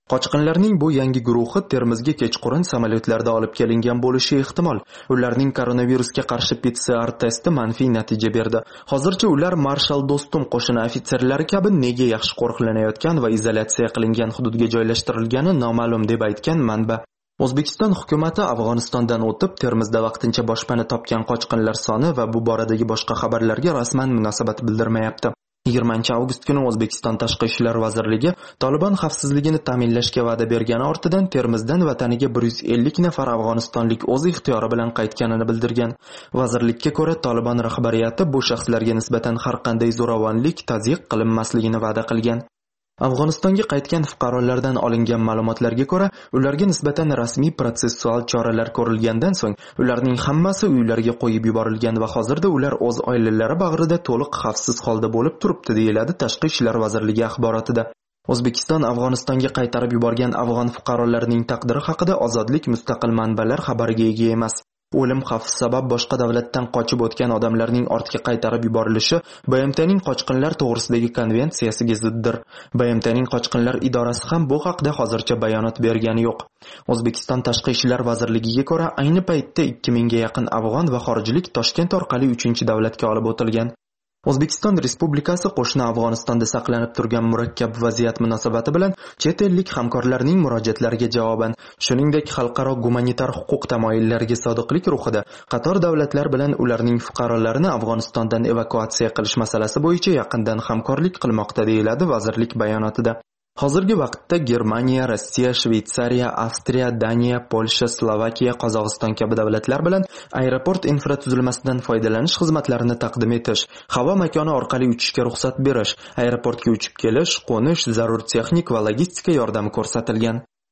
Qochqinlarning bu yangi guruhi Termizga kechqurun samolyotlarda olib kelingan bo'lishi ehtimol. Ularning koronavirusga qarshi PCR testi manfiy natija berdi. Hozircha ular Marshal Do'stum qo'shini ofitserlari kabi nega yaxshi qo'riqlanayotgan va izolyatsiya qilingan hududga joylashtirilgani noma'lum deb aytgan manba. O'zbekiston hukumati Afg'onistondan o'tib Termizda vaqtincha boshpana topgan qochqinlar soni va bu boradagi boshqa xabarlarga rasman munosabat bildirmayapti. 20 avgust kuni O'zbekiston Tashqi ishlar vazirligi Taliban xavfsizligini ta'minlashga va'da bergani ortidan Termizdan vataniga 150 nafar afg'onistonlik o'z ixtiyori bilan qaytganini bildirgan. Vazirlikka ko'ra, Taliban rahbariyati bu shaxslarga nisbatan har qanday zo'ravonlik, tazyiq qilinmasligini va'da qilgan. Afg'onistonga qaytgan fuqarolardan olingan ma'lumotlarga ko'ra, ularga nisbatan rasmiy protsessual choralar ko'rilgandan so'ng, ularning hammasi uylariga qo'yib yuborilgan va hozirda ular o'z oilalari bag'rida to'liq xavfsiz holda bo'lib turibdi, deyiladi Tashqi ishlar vazirligi axborotida. O'zbekiston Afg'onistonga qaytarib yuborgan afg'on fuqarolarining taqdiri haqida Ozodlik mustaqil manbalar xabariga ega emas. O'lim xavfi sabab boshqa davlatdan qochib o'tgan odamlarning ortga qaytarib yuborilishi BMTning qochqinlar to'g'risidagi konvensiyasiga ziddir. BMTning qochqinlar idorasi ham bu haqda hozircha bayonot bergani yo'q. O'zbekiston Tashqi ishlar vazirligiga ko'ra, ayni paytda 2000 ga yaqin afg'on va xorijlik Toshkent orqali 3-davlatga olib o'tilgan. O'zbekiston Respublikasi qo'shni Afg'onistonda saqlanib turgan murakkab vaziyat munosabati bilan chet ellik hamkorlarning murojaatlariga javoban, shuningdek xalqaro gumanitar huquq tamoyillariga sodiqlik ruhida qator davlatlar bilan ularning fuqarolarini Afg'onistondan evakuatsiya qilish masalasi bo'yicha yaqindan hamkorlik qilmoqda, deyiladi vazirlik bayonotida. Hozirgi vaqtda Germaniya, Rossiya, Shveysariya, Avstriya, Daniya, Polsha, Slovakiya, Qozog'iston kabi davlatlar bilan aeroport infratuzilmasidan foydalanish xizmatlarini taqdim etish, havo makoni orqali uchishga ruxsat berish, aeroportga uchib kelish, qo'nish, zarur texnik va logistika yordami ko'rsatilgan.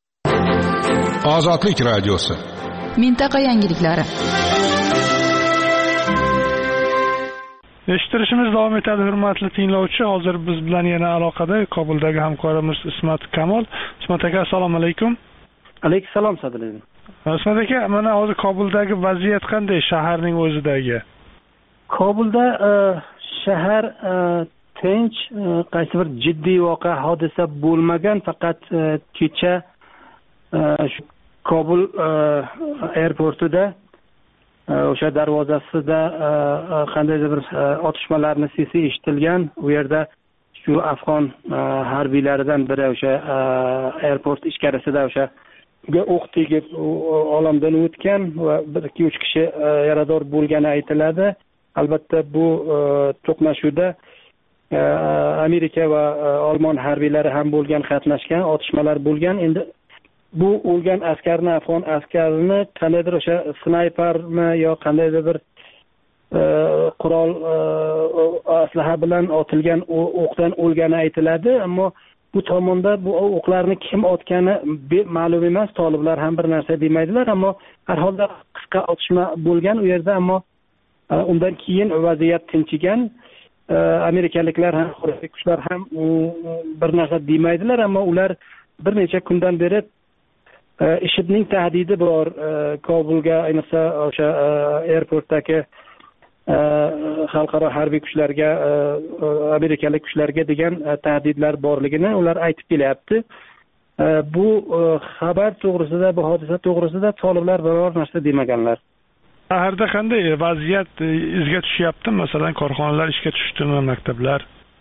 Ozodlik radiosi. Mintaqa yangiliklari. Eshittirishimiz davom etadi, hurmatli tinglovchi. Hozir biz bilan yana aloqada Kobuldagi hamkorimiz Ismat Kamol. Ismat aka, assalomu alaykum. Alaykum salom, Sadriddin. Ismat aka, mana hozir Kobuldagi vaziyat qanday, shaharning o'zidagi? Kobulda shahar tinch, qaysi bir jiddiy voqea, hodisa bo'lmagan, faqat kecha shu Kobul aeroportida o'sha darvozasida qandaydir bir otishmalarning sesi eshitilgan. U yerda shu afg'on harbiylaridan biri o'sha aeroport ichkarisida o'sha o'q tegib olamdan o'tgan va 1-2-3 kishi yarador bo'lgani aytiladi. Albatta bu to'qnashuvda Amerika va Olmon harbiylari ham bo'lgan, qatnashgan, otishmalar bo'lgan. Endi bu o'lgan askarni, afg'on askarini qandaydir o'sha snaypermi yo qandaydir bir qurol aslaha bilan otilgan o'qdan o'lgani aytiladi, ammo bu tomonda bu o'qlarni kim otgani ma'lum emas. Toliblar ham bir narsa demaydilar, ammo har holda qisqa otishma bo'lgan u yerda, ammo undan keyin vaziyat tinchigan. Amerikaliklar ham, xorijiy kuchlar ham bir narsa demaydilar, ammo ular bir necha kundan beri IShIDning tahdidi bor. Kobulga, ayniqsa o'sha aeroportdagi xalqaro harbiy kuchlarga, amerikalik kuchlarga degan tahdidlar borligini ular aytib kelyapti. Bu xabar to'g'risida, bu hodisa to'g'risida toliblar biror narsa demaganlar. Shaharda qanday vaziyat izga tushyapti? Masalan, korxonalar ishga tushdimi, maktablar?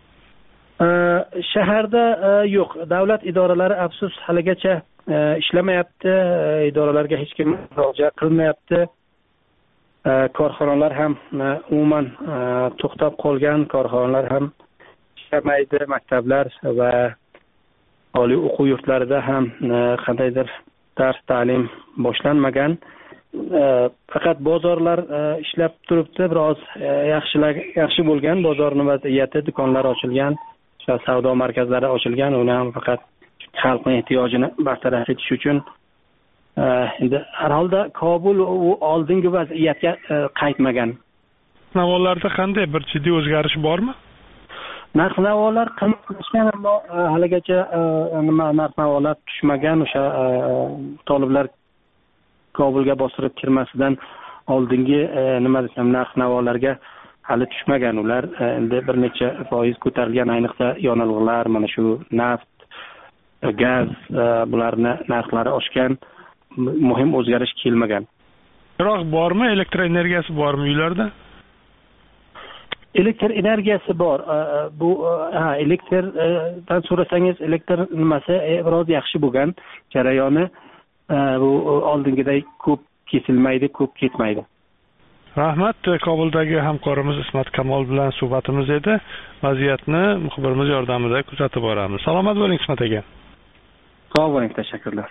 Shaharda yo'q. Davlat idoralari afsus haligacha ishlamayapti. Idoralarga hech kim murojaat qilmayapti. Korxonalar ham umuman to'xtab qolgan, korxonalar ham ishlamaydi, maktablar va oliy o'quv yurtlarida ham qandaydir dars ta'lim boshlanmagan. Faqat bozorlar ishlab turibdi, biroz yaxshi bo'lgan bozorning vaziyati, do'konlar ochilgan, savdo markazlari ochilgan, uni ham faqat xalqning ehtiyojini bartaraf etish uchun. Endi har holda Kobul u oldingi vaziyatga qaytmagan. Narx-navolarda qanday bir jiddiy o'zgarish bormi? Narx-navolar qimmatlashgan, ammo haligacha narx-navolar tushmagan. O'sha toliblar Kobulga bostirib kirmasidan oldingi nima desam, narx-navolarga hali tushmagan. Ular endi bir necha foiz ko'tarilgan, ayniqsa yonilg'ilar, mana shu naft, gaz bularni narxlari oshgan, muhim o'zgarish kelmagan. Chiroq bormi, elektr energiyasi bormi uylarda? Elektr energiyasi bor. Bu elektrdan so'rasangiz, elektr nimasi biroz yaxshi bo'lgan, jarayoni bu oldingiday ko'p kesilmaydi, ko'p ketmaydi. Rahmat. Kobuldagi hamkorimiz Ismat Kamol bilan suhbatimiz edi. Vaziyatni muxbirimiz yordamida kuzatib boramiz. Salomat bo'ling Ismat aka. Sog' bo'ling, tashakkurlar.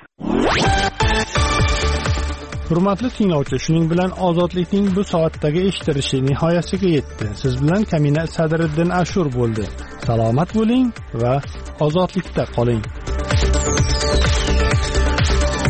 Hurmatli tinglovchi, shuning bilan ozodlikning bu soatdagi eshitilishi nihoyasiga yetdi. Siz bilan Kamina Sadriddin Ashur bo'ldi. Salomat bo'ling va ozodlikda qoling.